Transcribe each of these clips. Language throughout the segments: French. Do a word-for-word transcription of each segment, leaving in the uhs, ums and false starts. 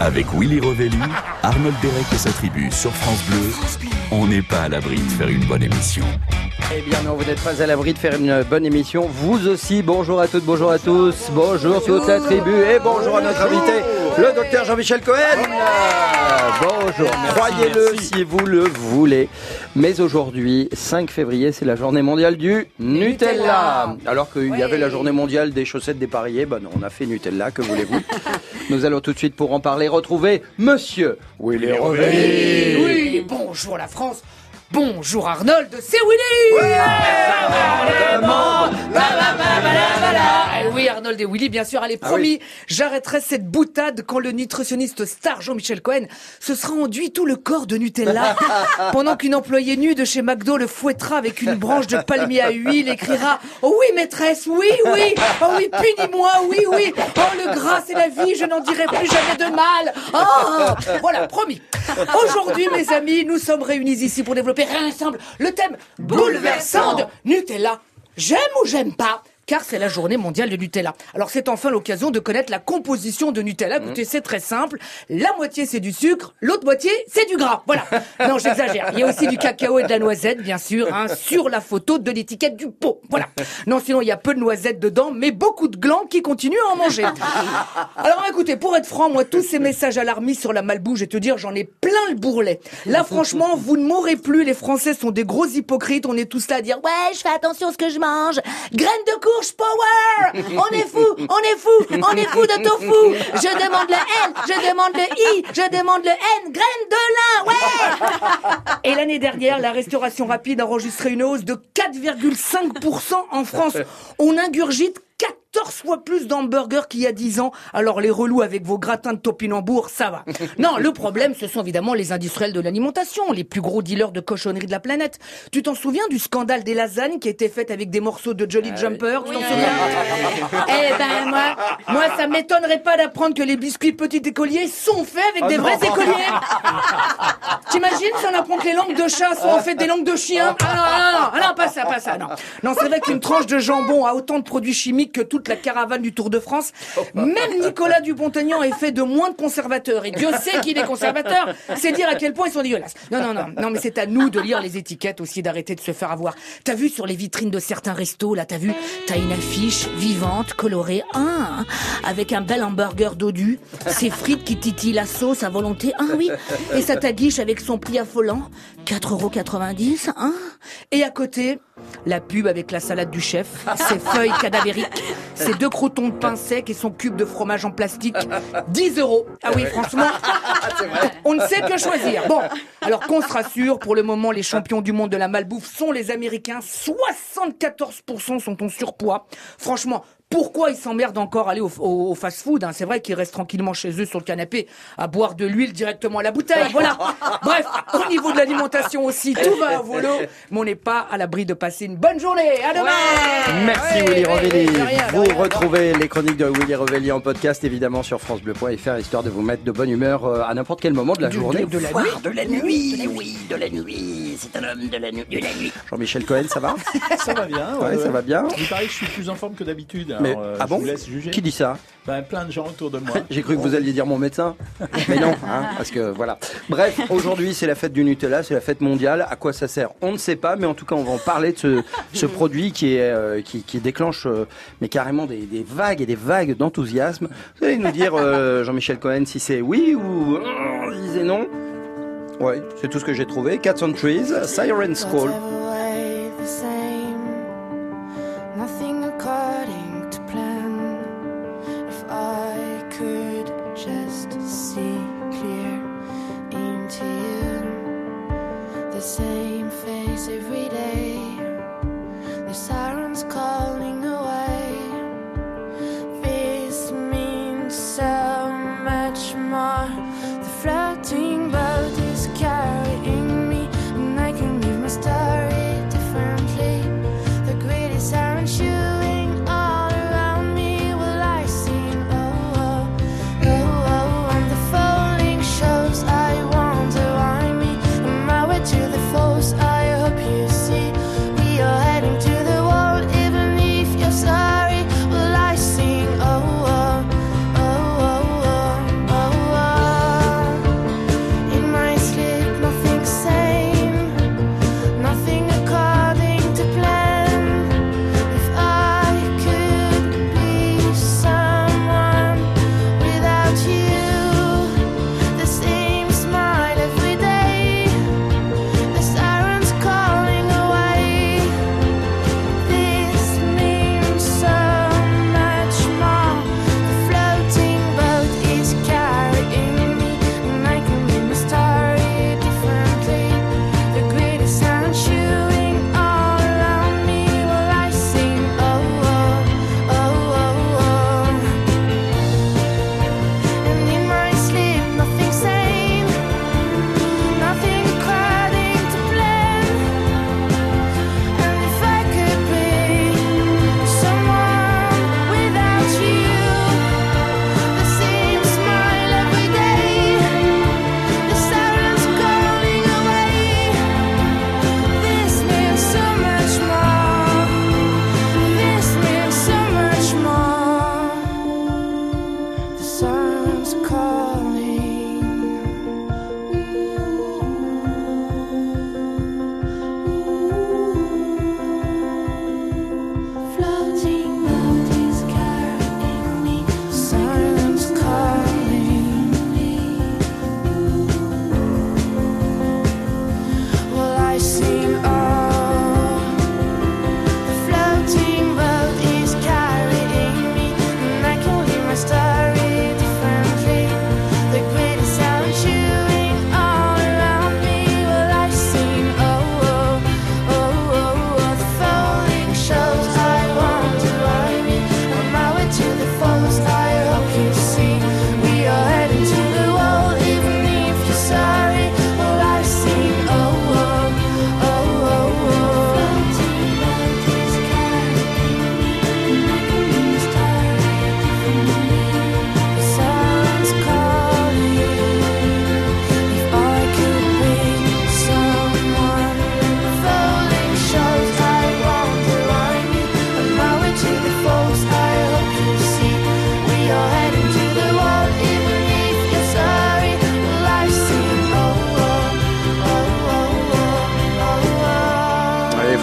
Avec Willy Rovelli, Arnold Derek et sa tribu sur France Bleu, on n'est pas à l'abri de faire une bonne émission. Eh bien non, vous n'êtes pas à l'abri de faire une bonne émission. Vous aussi, bonjour à toutes, bonjour à tous, bonjour toute la tribu et bonjour à notre invité, le docteur Jean-Michel Cohen. Bonjour, croyez-le si vous le voulez. Mais aujourd'hui, cinq février, c'est la journée mondiale du Nutella. Alors qu'il y avait la journée mondiale des chaussettes dépareillées, ben non, on a fait Nutella, que voulez-vous. Nous allons tout de suite, pour en parler, retrouver Monsieur Willy Rovelli. Oui, bonjour la France. Bonjour Arnold, c'est Willy. Ouais. Ah oui, Arnold et Willy, bien sûr. Allez, promis, ah oui. J'arrêterai cette boutade quand le nutritionniste star Jean-Michel Cohen se sera enduit tout le corps de Nutella, pendant qu'une employée nue de chez McDo le fouettera avec une branche de palmier à huile et criera « Oh oui, maîtresse, oui, oui, oh oui, punis-moi, oui, oui, oh le gras c'est la vie, je n'en dirai plus jamais de mal. Oh » Voilà, promis. Aujourd'hui, mes amis, nous sommes réunis ici pour développer ensemble le thème bouleversant de Nutella. J'aime ou j'aime pas ? Car c'est la journée mondiale de Nutella. Alors c'est enfin l'occasion de connaître la composition de Nutella. Écoutez, c'est très simple. La moitié c'est du sucre, l'autre moitié c'est du gras. Voilà. Non, j'exagère. Il y a aussi du cacao et de la noisette, bien sûr, hein, sur la photo de l'étiquette du pot. Voilà. Non, sinon il y a peu de noisettes dedans, mais beaucoup de glands qui continuent à en manger. Alors écoutez, pour être franc, moi, tous ces messages alarmistes sur la malbouffe, je vais te dire, j'en ai plein le bourrelet. Là, franchement, vous ne m'aurez plus. Les Français sont des gros hypocrites. On est tous là à dire, ouais, je fais attention à ce que je mange. Graines de courge power. On est fou, on est fou, on est fou de tofu. Je demande le L, je demande le I, je demande le N. Graines de lin, ouais. Et l'année dernière, la restauration rapide a enregistré une hausse de quatre virgule cinq pour cent en France. On ingurgite quatorze fois plus d'hamburgers qu'il y a dix ans. Alors les relous avec vos gratins de topinambour, ça va. Non, le problème, ce sont évidemment les industriels de l'alimentation, les plus gros dealers de cochonneries de la planète. Tu t'en souviens du scandale des lasagnes qui étaient faites avec des morceaux de Jolly ah Jumper oui. Tu t'en oui. souviens Eh ben moi, moi ça m'étonnerait pas d'apprendre que les biscuits petits écoliers sont faits avec oh des non. vrais écoliers. T'imagines si on apprend que les langues de chat sont en fait des langues de chien? Ah non, non, non, non, non, pas ça, pas ça, non. Non, c'est vrai qu'une tranche de jambon a autant de produits chimiques que toute la caravane du Tour de France. Même Nicolas Dupont-Aignan est fait de moins de conservateurs. Et Dieu sait qu'il est conservateur. C'est dire à quel point ils sont dégueulasses. Non, non, non. Non, mais c'est à nous de lire les étiquettes aussi, d'arrêter de se faire avoir. T'as vu sur les vitrines de certains restos, là, t'as vu? T'as une affiche vivante, colorée, hein, avec un bel hamburger dodu, ses frites qui titillent la sauce à volonté, hein, oui. Et ça t'aguiche avec son prix affolant, quatre euros quatre-vingt-dix, hein. Et à côté, la pub avec la salade du chef, ses feuilles cadavériques, ses deux croûtons de pain sec et son cube de fromage en plastique, dix euros. Ah oui, franchement, on ne sait que choisir. Bon, alors qu'on se rassure, pour le moment, les champions du monde de la malbouffe sont les Américains. soixante-quatorze pour cent sont en surpoids. Franchement, pourquoi ils s'emmerdent encore à aller au, au, au fast-food, hein? C'est vrai qu'ils restent tranquillement chez eux sur le canapé à boire de l'huile directement à la bouteille. Voilà. Bref, au niveau de l'alimentation aussi, tout va à volo, mais on n'est pas à l'abri de passer une bonne journée. À demain. Ouais. Merci ouais, Willy ouais, Rovelli. Ouais, rien, vous rien. Retrouvez les chroniques de Willy Rovelli en podcast, évidemment, sur francebleu point f r, histoire de vous mettre de bonne humeur à n'importe quel moment de la de, journée. De, de, la nuit. De la nuit. Oui, de la nuit. C'est un homme de la nuit. De la nuit. Jean-Michel Cohen, ça va? Ça va bien. Ouais, ouais, ça va bien. Il paraît que je suis plus en forme que d'habitude. Alors, mais, euh, ah bon? Juger. Qui dit ça? Ben, plein de gens autour de moi. J'ai cru que vous alliez dire mon médecin. Mais non, hein, parce que voilà. Bref, aujourd'hui, c'est la fête du Nutella, c'est la fête mondiale. À quoi ça sert? On ne sait pas, mais en tout cas, on va en parler de ce, ce produit qui, est, euh, qui, qui déclenche euh, mais carrément des, des vagues et des vagues d'enthousiasme. Vous allez nous dire, euh, Jean-Michel Cohen, si c'est oui ou euh, disait non. Ouais, c'est tout ce que j'ai trouvé. Cats on Trees, Siren's Call. Same face every day. The sirens calling away. This means so much more. The floating boat is carrying me, and I can leave my story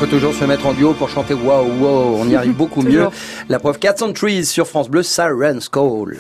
toujours se mettre en duo pour chanter wow, wow, on y arrive beaucoup mieux. La preuve Cats on Trees sur France Bleu, Siren's Call.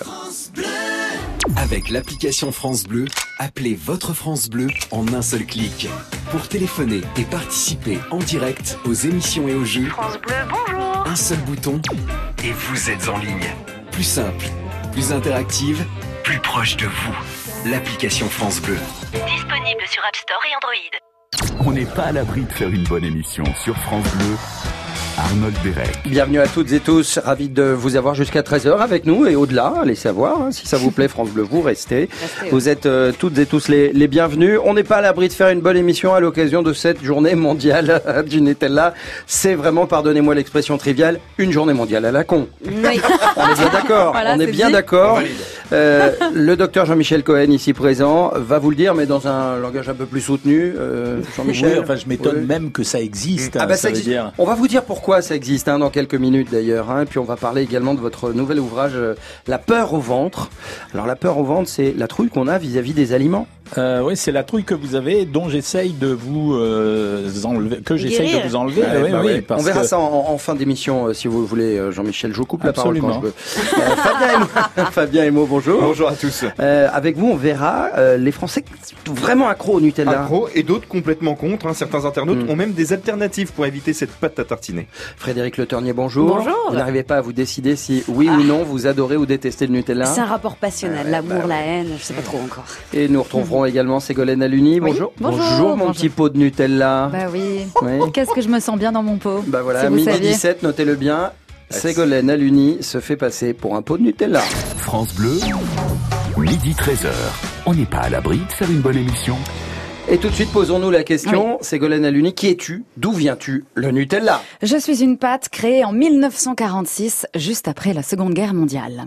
Avec l'application France Bleu, appelez votre France Bleu en un seul clic. Pour téléphoner et participer en direct aux émissions et aux jeux, France Bleu, bonjour. un seul bouton et vous êtes en ligne. Plus simple, plus interactive, plus proche de vous. L'application France Bleu. Disponible sur App Store et Android. On n'est pas à l'abri de faire une bonne émission sur France Bleu. Arnold Derek. Bienvenue à toutes et tous, ravi de vous avoir jusqu'à treize heures avec nous et au-delà, allez savoir, hein, si ça vous plaît France Bleu, vous restez. restez vous ouais. êtes euh, toutes et tous les, les bienvenus. On n'est pas à l'abri de faire une bonne émission à l'occasion de cette journée mondiale du Nutella. C'est vraiment, pardonnez-moi l'expression triviale, une journée mondiale à la con. Oui. On est bien d'accord, voilà, on est, est bien dit. d'accord. Euh, le docteur Jean-Michel Cohen, ici présent, va vous le dire, mais dans un langage un peu plus soutenu. Euh, Jean-Michel. Oui, enfin, je m'étonne oui. même que ça existe. Ah bah, ça ça veut existe. dire. On va vous dire pourquoi ça existe hein, dans quelques minutes d'ailleurs. Hein, et puis on va parler également de votre nouvel ouvrage, euh, La peur au ventre. Alors la peur au ventre, c'est la trouille qu'on a vis-à-vis des aliments. Euh, oui, c'est la trouille que vous avez, dont j'essaye de vous euh, enlever, que j'essaye de vous enlever. Ouais, oui, bah oui, ouais. parce on verra que... ça en, en fin d'émission, euh, si vous voulez, euh, Jean-Michel. Je vous coupe Absolument. la parole quand je veux. Euh, Fabien, et Mo, Fabien et Mo, bonjour. Bonjour à tous. Euh, avec vous, on verra euh, les Français sont vraiment accros au Nutella. Accros et d'autres complètement contre. Hein. Certains internautes mm. ont même des alternatives pour éviter cette pâte à tartiner. Frédéric Le Ternier, bonjour. Bonjour. Vous n'arrivez pas à vous décider si oui ah. ou non vous adorez ou détestez le Nutella. C'est un rapport passionnel, ouais, l'amour, bah, la haine, je sais pas trop encore. Et nous retrouverons également Ségolène Aluni. Oui. Bonjour. Bonjour. Bonjour, mon Bonjour. petit pot de Nutella. Bah oui. oui. Qu'est-ce que je me sens bien dans mon pot. Bah voilà, si vous midi saviez. dix-sept, notez-le bien. Ségolène Aluni se fait passer pour un pot de Nutella. France Bleu, midi treize heures. On n'est pas à l'abri de faire une bonne émission. Et tout de suite, posons-nous la question. Oui. Ségolène Aluni, qui es-tu? D'où viens-tu? Le Nutella. Je suis une pâte créée en mille neuf cent quarante-six, juste après la Seconde Guerre mondiale.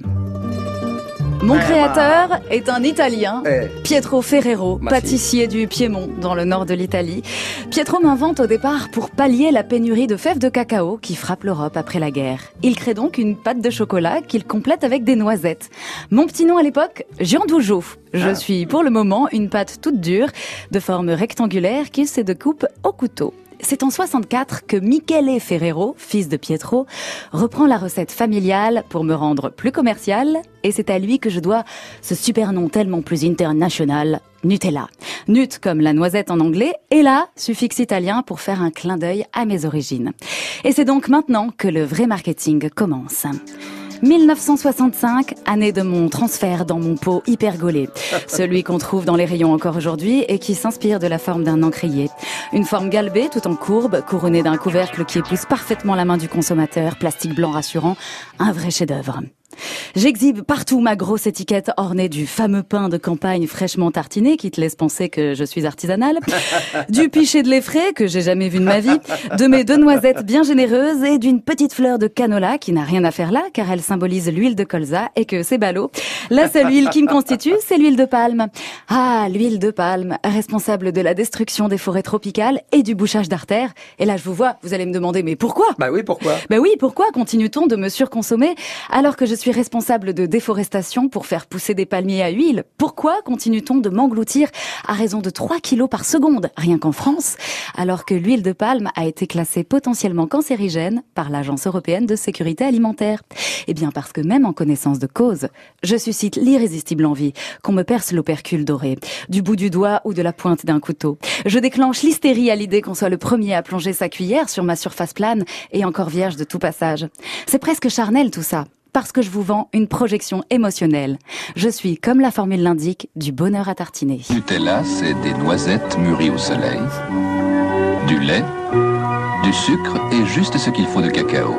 Mon créateur est un Italien, Eh. Pietro Ferrero, Merci. pâtissier du Piémont, dans le nord de l'Italie. Pietro m'invente au départ pour pallier la pénurie de fèves de cacao qui frappe l'Europe après la guerre. Il crée donc une pâte de chocolat qu'il complète avec des noisettes. Mon petit nom à l'époque, Giandujo. Je Ah. suis pour le moment une pâte toute dure, de forme rectangulaire qui se découpe au couteau. C'est en soixante-quatre que Michele Ferrero, fils de Pietro, reprend la recette familiale pour me rendre plus commerciale, et c'est à lui que je dois ce super nom tellement plus international, Nutella. Nut comme la noisette en anglais, et là, suffixe italien pour faire un clin d'œil à mes origines. Et c'est donc maintenant que le vrai marketing commence. mille neuf cent soixante-cinq, année de mon transfert dans mon pot hyper gaulé. Celui qu'on trouve dans les rayons encore aujourd'hui et qui s'inspire de la forme d'un encrier. Une forme galbée tout en courbe, couronnée d'un couvercle qui épouse parfaitement la main du consommateur, plastique blanc rassurant, un vrai chef-d'œuvre. J'exhibe partout ma grosse étiquette ornée du fameux pain de campagne fraîchement tartiné qui te laisse penser que je suis artisanale, du pichet de lait frais que j'ai jamais vu de ma vie, de mes deux noisettes bien généreuses et d'une petite fleur de canola qui n'a rien à faire là car elle symbolise l'huile de colza et que c'est ballot. La seule huile qui me constitue, c'est l'huile de palme. Ah, l'huile de palme, responsable de la destruction des forêts tropicales et du bouchage d'artères. Et là, je vous vois, vous allez me demander, mais pourquoi? Bah oui, pourquoi? Ben oui, pourquoi continue-t-on de me surconsommer alors que je suis responsable de déforestation pour faire pousser des palmiers à huile? Pourquoi continue-t-on de m'engloutir à raison de trois kilos par seconde, rien qu'en France, alors que l'huile de palme a été classée potentiellement cancérigène par l'Agence européenne de sécurité alimentaire? Eh bien parce que même en connaissance de cause, je suscite l'irrésistible envie qu'on me perce l'opercule doré, du bout du doigt ou de la pointe d'un couteau. Je déclenche l'hystérie à l'idée qu'on soit le premier à plonger sa cuillère sur ma surface plane et encore vierge de tout passage. C'est presque charnel tout ça. Parce que je vous vends une projection émotionnelle. Je suis, comme la formule l'indique, du bonheur à tartiner. Nutella, c'est des noisettes mûries au soleil, du lait, du sucre et juste ce qu'il faut de cacao.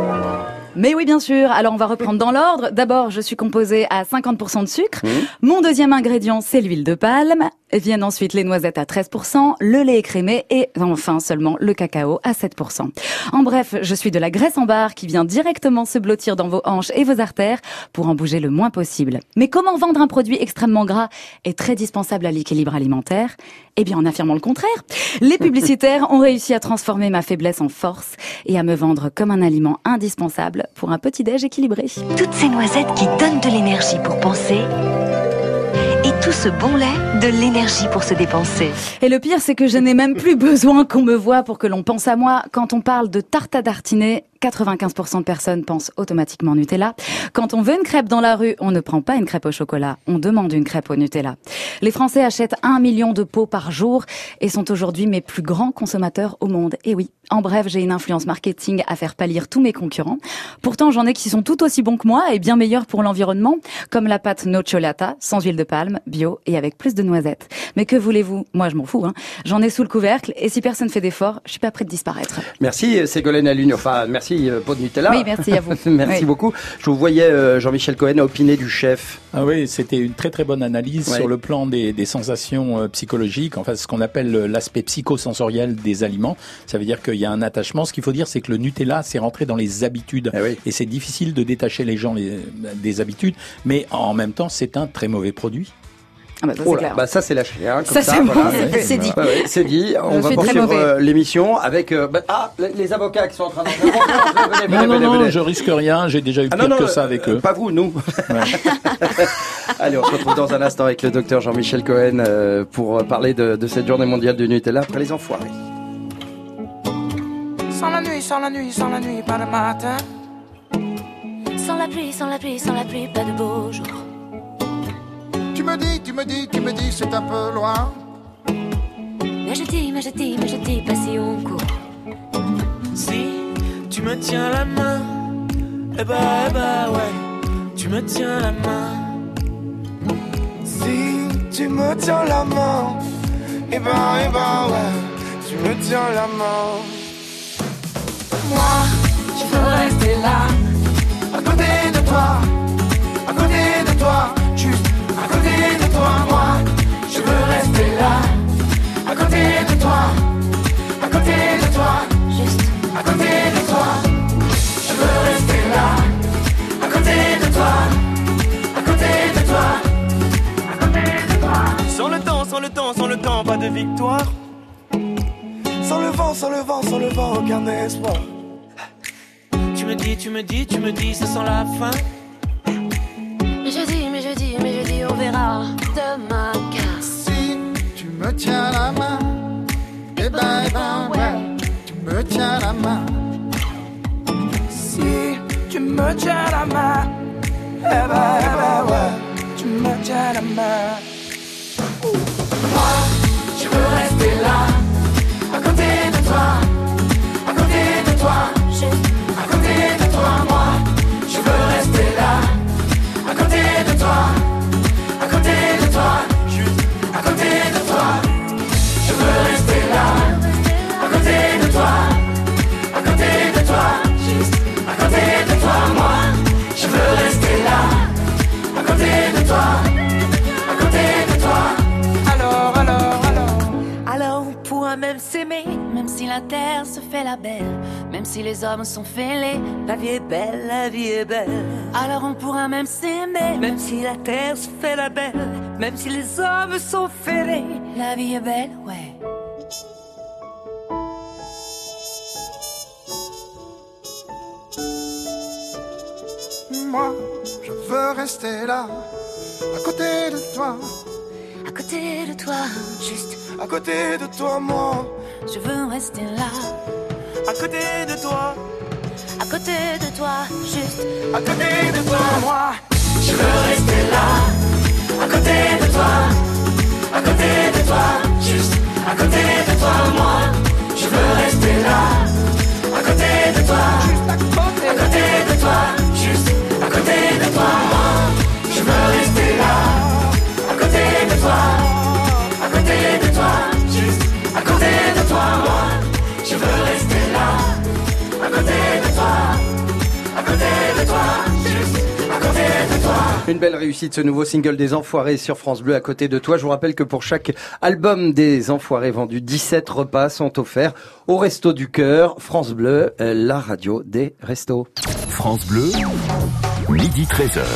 Mais oui, bien sûr. Alors, on va reprendre dans l'ordre. D'abord, je suis composée à cinquante pour cent de sucre. Mmh. Mon deuxième ingrédient, c'est l'huile de palme. Viennent ensuite les noisettes à treize pour cent, le lait écrémé et enfin seulement le cacao à sept pour cent. En bref, je suis de la graisse en barre qui vient directement se blottir dans vos hanches et vos artères pour en bouger le moins possible. Mais comment vendre un produit extrêmement gras et très dispensable à l'équilibre alimentaire? Eh bien, en affirmant le contraire. Les publicitaires ont réussi à transformer ma faiblesse en force et à me vendre comme un aliment indispensable pour un petit-déj équilibré. Toutes ces noisettes qui donnent de l'énergie pour penser et tout ce bon lait, de l'énergie pour se dépenser. Et le pire, c'est que je n'ai même plus besoin qu'on me voie pour que l'on pense à moi. Quand on parle de tarte à tartiner, quatre-vingt-quinze pour cent de personnes pensent automatiquement Nutella. Quand on veut une crêpe dans la rue, on ne prend pas une crêpe au chocolat, on demande une crêpe au Nutella. Les Français achètent un million de pots par jour et sont aujourd'hui mes plus grands consommateurs au monde. Et oui, en bref, j'ai une influence marketing à faire pâlir tous mes concurrents. Pourtant, j'en ai qui sont tout aussi bons que moi et bien meilleurs pour l'environnement, comme la pâte Nocciolata, sans huile de palme, bio et avec plus de noisettes. Mais que voulez-vous? Moi, je m'en fous, hein. J'en ai sous le couvercle et si personne fait d'effort, je suis pas prête de disparaître. Merci Ségolène Alune, enfin merci pot de Nutella. Oui, merci à vous. Merci oui. beaucoup. Je vous voyais euh, Jean-Michel Cohen opiner du chef. Ah oui, c'était une très très bonne analyse ouais. sur le plan des, des sensations euh, psychologiques, enfin ce qu'on appelle l'aspect psychosensoriel des aliments. Ça veut dire qu'il y a un attachement. Ce qu'il faut dire, c'est que le Nutella, c'est rentré dans les habitudes. Eh oui. Et c'est difficile de détacher les gens les, des habitudes, mais en même temps, c'est un très mauvais produit. Ah bah ça, oh c'est là, clair. Bah ça c'est lâché, hein, comme ça, ça, c'est voilà. bon, c'est, c'est dit. Ouais, ouais, c'est dit. On Je va poursuivre euh, l'émission avec euh, bah, ah les, les avocats qui sont en train de. venez, venez, non venez, non venez. non, je risque rien. J'ai déjà eu ah, pire non, non, que ça avec euh, eux. Pas vous, nous. Ouais. Allez, on se retrouve dans un instant avec le docteur Jean-Michel Cohen euh, pour parler de, de cette journée mondiale du Nutella après les enfoirés. Sans la nuit, sans la nuit, sans la nuit, pas de matin. Sans la pluie, sans la pluie, sans la pluie, pas de beau jour. Tu me dis, tu me dis, tu me dis, c'est un peu loin. Mais je dis, mais je dis, mais je dis, pas si on court. Si tu me tiens la main, eh bah, eh bah, ouais, tu me tiens la main. Si tu me tiens la main, eh bah, eh bah, ouais, tu me tiens la main. Moi, je veux rester là, à côté de toi, à côté de toi, juste à côté de toi. Moi, je veux rester là, à côté de toi, à côté de toi, juste à côté de toi. Je veux rester là, à côté de toi, à côté de toi, à côté de toi. Sans le temps, sans le temps, sans le temps, pas de victoire. Sans le vent, sans le vent, sans le vent, aucun espoir. Tu me dis, tu me dis, tu me dis, ça sent la fin. Mais je dis, mais je dis, mais je dis, on verra demain. Car si tu me tiens la main, eh ben, eh ben, ouais, tu me tiens la main. Si tu me tiens la main, eh ben, eh ben, ouais, tu me tiens la main. Moi, je veux rester là, à côté de toi, à côté de toi, juste à côté de toi. Moi, je veux rester là, à côté de toi, à côté de toi, juste à côté de toi. Je veux rester là, à côté de toi, à côté de toi, juste à côté de toi. Moi, je veux rester là, à côté de toi, à côté de toi. Alors, alors, alors. alors on pourra même s'aimer, même si la terre se fait la belle, même si les hommes sont fêlés. La vie est belle, la vie est belle. Alors on pourra même s'aimer, même si la terre se fait la belle, même si les hommes sont fêlés. La vie est belle, ouais. Moi, je veux rester là, à côté de toi, à côté de toi, juste à côté de toi, moi. Je veux rester là, à côté de toi, à côté de toi, juste à côté de toi. Moi, je veux rester là, à côté de toi, à côté de toi, juste à côté de toi. Moi, je veux rester là, à côté de toi, juste à côté, à côté de toi, juste à côté de toi. Moi, je veux rester là, à côté de toi, à côté de toi, juste à côté de toi. Moi, je veux rester là, à côté de toi, à côté de toi, juste à côté de toi. Une belle réussite, ce nouveau single des Enfoirés sur France Bleu, à côté de toi. Je vous rappelle que pour chaque album des Enfoirés vendu, dix-sept repas sont offerts au Resto du Cœur. France Bleu, la radio des restos. France Bleu, midi treize heures.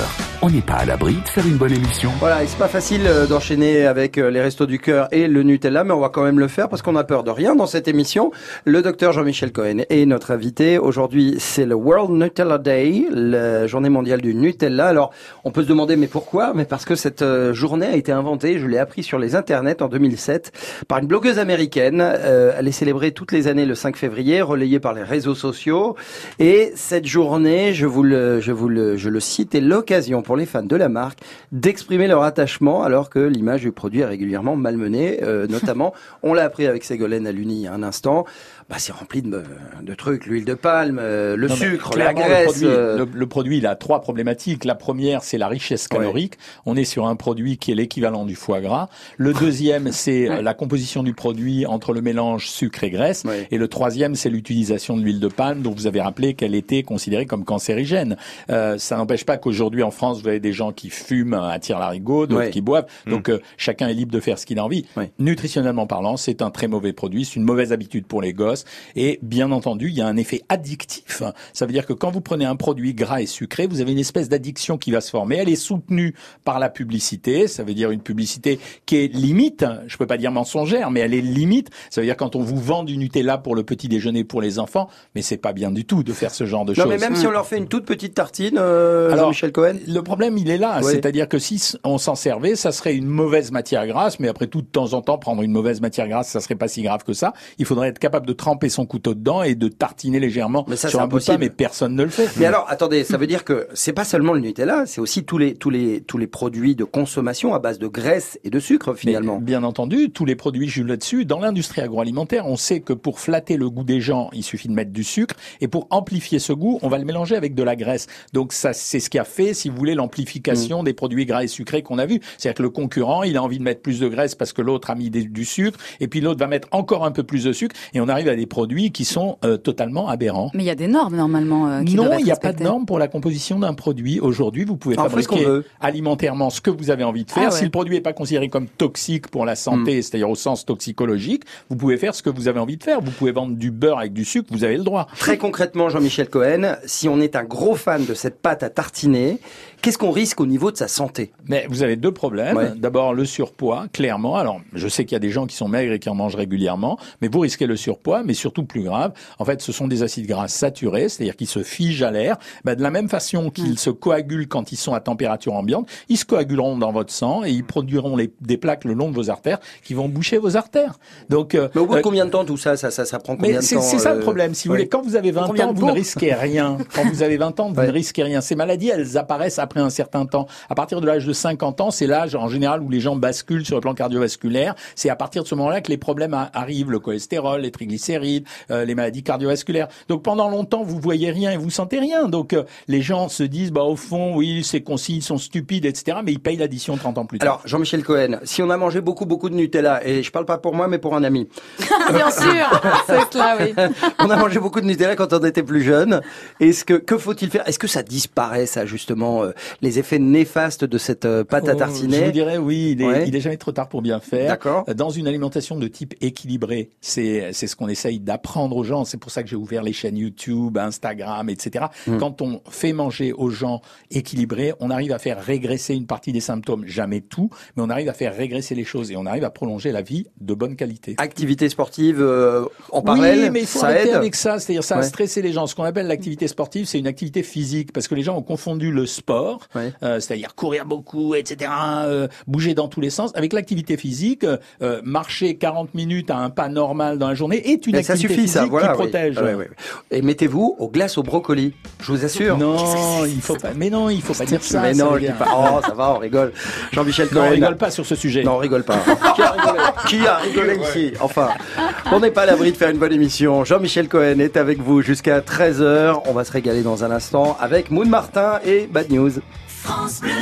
on n'est pas à l'abri de faire une bonne émission. Voilà, et c'est pas facile euh, d'enchaîner avec euh, les Restos du Cœur et le Nutella, mais on va quand même le faire parce qu'on a peur de rien dans cette émission. Le docteur Jean-Michel Cohen est notre invité. Aujourd'hui, c'est le World Nutella Day, la journée mondiale du Nutella. Alors, on peut se demander, mais pourquoi? Mais parce que cette euh, journée a été inventée, je l'ai appris sur les internets en deux mille sept, par une blogueuse américaine. Euh, elle est célébrée toutes les années le cinq février, relayée par les réseaux sociaux. Et cette journée, je vous le, je vous le, je le cite, est l'occasion pour les fans de la marque d'exprimer leur attachement alors que l'image du produit est régulièrement malmenée. Euh, notamment, on l'a appris avec Ségolène Halluny il y a un instant, bah, c'est rempli de, de trucs, l'huile de palme, euh, le non, sucre, la graisse. Le produit, euh... le, le produit, il a trois problématiques. La première, c'est la richesse calorique. Ouais. On est sur un produit qui est l'équivalent du foie gras. Le deuxième, c'est ouais. la composition du produit entre le mélange sucre et graisse. Ouais. Et le troisième, c'est l'utilisation de l'huile de palme, dont vous avez rappelé qu'elle était considérée comme cancérigène. Euh, ça n'empêche pas qu'aujourd'hui, en France, vous avez des gens qui fument à tire-larigot, d'autres ouais. qui boivent. Mmh. Donc, euh, chacun est libre de faire ce qu'il a envie. Ouais. Nutritionnellement parlant, c'est un très mauvais produit. C'est une mauvaise habitude pour les gosses. Et bien entendu, il y a un effet addictif. Ça veut dire que quand vous prenez un produit gras et sucré, vous avez une espèce d'addiction qui va se former. Elle est soutenue par la publicité. Ça veut dire une publicité qui est limite. Je peux pas dire mensongère, mais elle est limite. Ça veut dire quand on vous vend du Nutella pour le petit déjeuner pour les enfants, mais c'est pas bien du tout de faire ce genre de non, choses. Non, mais même mmh. si on leur fait une toute petite tartine, euh, Alors, Jean-Michel Cohen. Le problème, il est là. Oui. C'est-à-dire que si on s'en servait, ça serait une mauvaise matière grasse. Mais après tout, de temps en temps, prendre une mauvaise matière grasse, ça serait pas si grave que ça. Il faudrait être capable de tremper son couteau dedans et de tartiner légèrement mais ça, sur un bout de pain, mais personne ne le fait. Mais alors, attendez, ça veut dire que c'est pas seulement le Nutella, c'est aussi tous les tous les tous les produits de consommation à base de graisse et de sucre finalement. Mais, bien entendu, tous les produits jouent là-dessus. Dans l'industrie agroalimentaire, on sait que pour flatter le goût des gens, il suffit de mettre du sucre, et pour amplifier ce goût, on va le mélanger avec de la graisse. Donc ça, c'est ce qui a fait, si vous voulez, l'amplification mmh. des produits gras et sucrés qu'on a vu. C'est-à-dire que le concurrent, il a envie de mettre plus de graisse parce que l'autre a mis des, du sucre, et puis l'autre va mettre encore un peu plus de sucre, et on arrive à des produits qui sont euh, totalement aberrants. Mais il y a des normes normalement euh, qui Non, doivent être il n'y a pas respectées. de normes pour la composition d'un produit. Aujourd'hui, vous pouvez en fabriquer alimentairement ce que vous avez envie de faire. Ah ouais. Si le produit n'est pas considéré comme toxique pour la santé, mmh. c'est-à-dire au sens toxicologique, vous pouvez faire ce que vous avez envie de faire. Vous pouvez vendre du beurre avec du sucre, vous avez le droit. Très concrètement, Jean-Michel Cohen, si on est un gros fan de cette pâte à tartiner, qu'est-ce qu'on risque au niveau de sa santé? Mais vous avez deux problèmes. Ouais. D'abord, le surpoids, clairement. Alors, je sais qu'il y a des gens qui sont maigres et qui en mangent régulièrement, mais vous risquez le surpoids, mais surtout plus grave, en fait, ce sont des acides gras saturés, c'est-à-dire qu'ils se figent à l'air. Ben, de la même façon qu'ils mmh. se coagulent quand ils sont à température ambiante, ils se coaguleront dans votre sang et ils produiront les, des plaques le long de vos artères qui vont boucher vos artères. Donc, euh, mais au bout de combien de temps tout ça, ça, ça, ça prend combien mais de c'est, temps c'est ça euh... le problème. Si vous oui. voulez, quand vous avez vingt ans, vous ne risquez rien. Quand vous avez vingt ans, vous ouais. ne risquez rien. Ces maladies, elles apparaissent après un certain temps. À partir de l'âge de cinquante ans, c'est l'âge en général où les gens basculent sur le plan cardiovasculaire. C'est à partir de ce moment-là que les problèmes arrivent, le cholestérol, les triglycérides, euh, les maladies cardiovasculaires. Donc pendant longtemps, vous voyez rien et vous sentez rien. Donc euh, les gens se disent, bah au fond, oui, ces consignes sont stupides, et cetera. Mais ils payent l'addition trente ans plus tard. Alors Jean-Michel Cohen, si on a mangé beaucoup beaucoup de Nutella, et je parle pas pour moi, mais pour un ami. Bien sûr, c'est cela, oui. On a mangé beaucoup de Nutella quand on était plus jeune. Est-ce que que faut-il faire? Est-ce que ça disparaît, ça justement, euh, les effets néfastes de cette euh, pâte à tartiner? Je vous dirais oui, il est, ouais. il est jamais trop tard pour bien faire. D'accord. Dans une alimentation de type équilibré, c'est c'est ce qu'on essaye d'apprendre aux gens. C'est pour ça que j'ai ouvert les chaînes YouTube, Instagram, et cetera. Mmh. Quand on fait manger aux gens équilibrés, on arrive à faire régresser une partie des symptômes, jamais tout, mais on arrive à faire régresser les choses et on arrive à prolonger la vie de bonne qualité. Activité sportive euh, en parallèle, oui, mais il faut ça arrêter aide. avec ça. C'est-à-dire ça ouais. a stressé les gens. Ce qu'on appelle l'activité sportive, c'est une activité physique parce que les gens ont confondu le sport, ouais. euh, c'est-à-dire courir beaucoup, et cetera, euh, bouger dans tous les sens, avec l'activité physique. Euh, marcher quarante minutes à un pas normal dans la journée est une mais activité ça suffit, physique ça, voilà, qui protège. Oui. Ouais, ouais. Et mettez-vous aux glaces au brocoli, je vous assure. Non, il faut pas. Mais non, il faut pas dire ça. Mais ça non, je dis pas. Oh, ça va, on rigole. Jean-Michel Cohen. Non, on rigole pas sur ce sujet. Non, on rigole pas. Qui a rigolé, Qui a rigolé ici? Enfin, on n'est pas à l'abri de faire une bonne émission. Jean-Michel Cohen est avec vous jusqu'à treize heures. On va se régaler dans un instant avec Moon Martin et Bad News. France Bleu.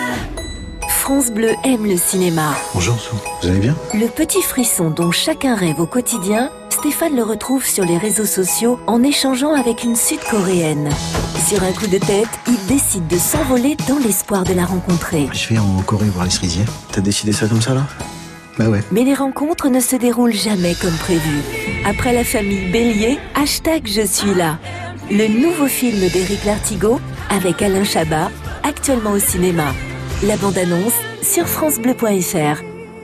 France Bleu aime le cinéma. Bonjour Sou, vous allez bien? Le petit frisson dont chacun rêve au quotidien, Stéphane le retrouve sur les réseaux sociaux en échangeant avec une Sud-Coréenne. Sur un coup de tête, il décide de s'envoler dans l'espoir de la rencontrer. Je vais en Corée voir les cerisiers. T'as décidé ça comme ça là? Bah ouais. Mais les rencontres ne se déroulent jamais comme prévu. Après La famille Bélier, hashtag Je suis là. Le nouveau film d'Éric Lartigot avec Alain Chabat, actuellement au cinéma. La bande-annonce sur francebleu point fr.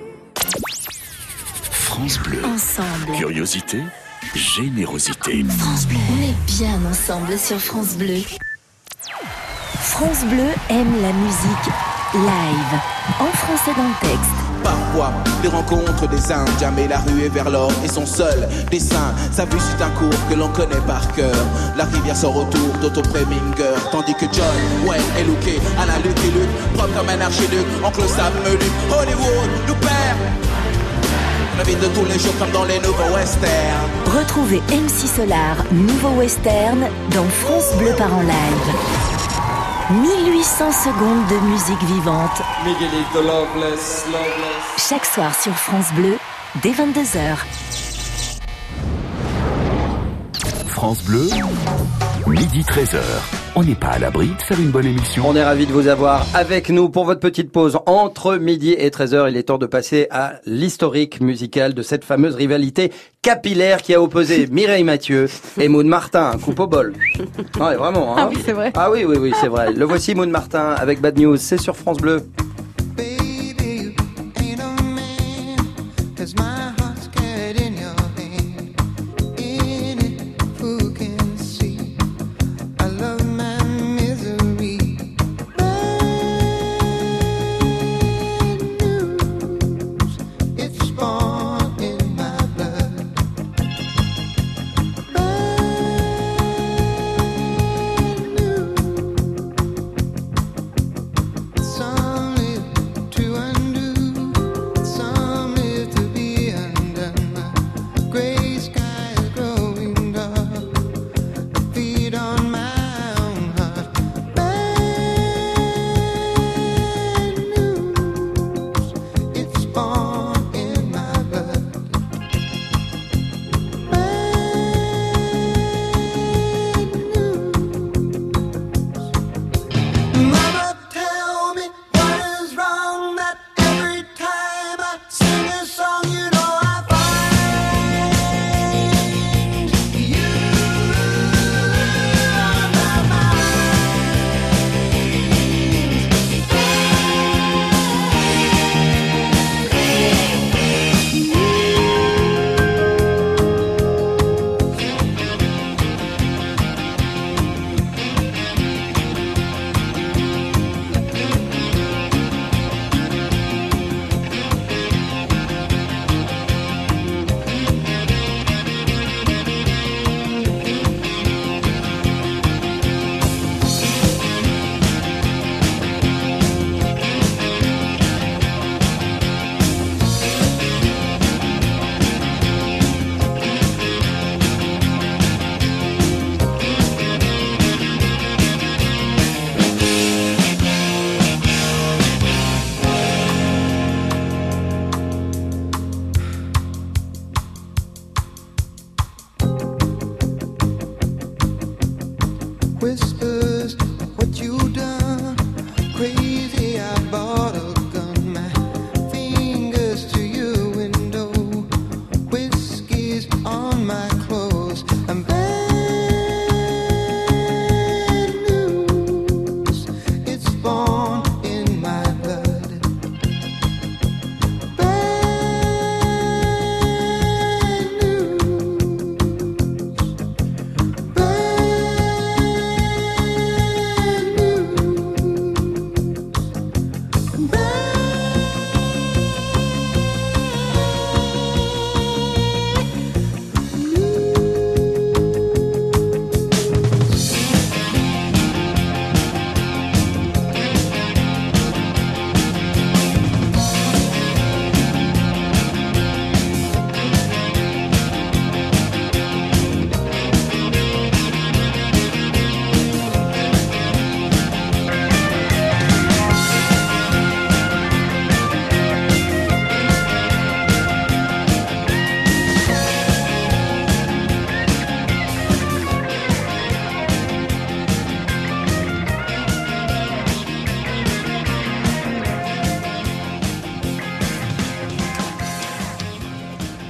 France Bleu. Ensemble. Curiosité, générosité. France Bleu. On est bien ensemble sur France Bleu. France Bleu aime la musique live, en français dans le texte. Parfois, les rencontres des Indiens, mais la rue est vers l'or et son seul dessin. Sa vue suit un cours que l'on connaît par cœur. La rivière sort autour d'Otto Preminger, tandis que John Wayne est looké à la lutte et lutte, propre comme un archiduc. Oncle Sam me lutte, Hollywood nous perd. La vie de tous les jours comme dans les nouveaux westerns. Retrouvez M C Solar, nouveau western, dans France Bleu par en live. mille huit cents secondes de musique vivante. Miguelito Loveless, Loveless. Chaque soir sur France Bleu, dès vingt-deux heures. France Bleu, midi treize heures. On n'est pas à l'abri de faire une bonne émission. On est ravis de vous avoir avec nous pour votre petite pause entre midi et treize heures. Il est temps de passer à l'historique musical de cette fameuse rivalité capillaire qui a opposé Mireille Mathieu et Maud Martin. Coupe au bol. Ouais, vraiment. Hein. Ah oui, c'est vrai. Ah oui, oui, oui, c'est vrai. Le voici Maud Martin avec Bad News. C'est sur France Bleu. Some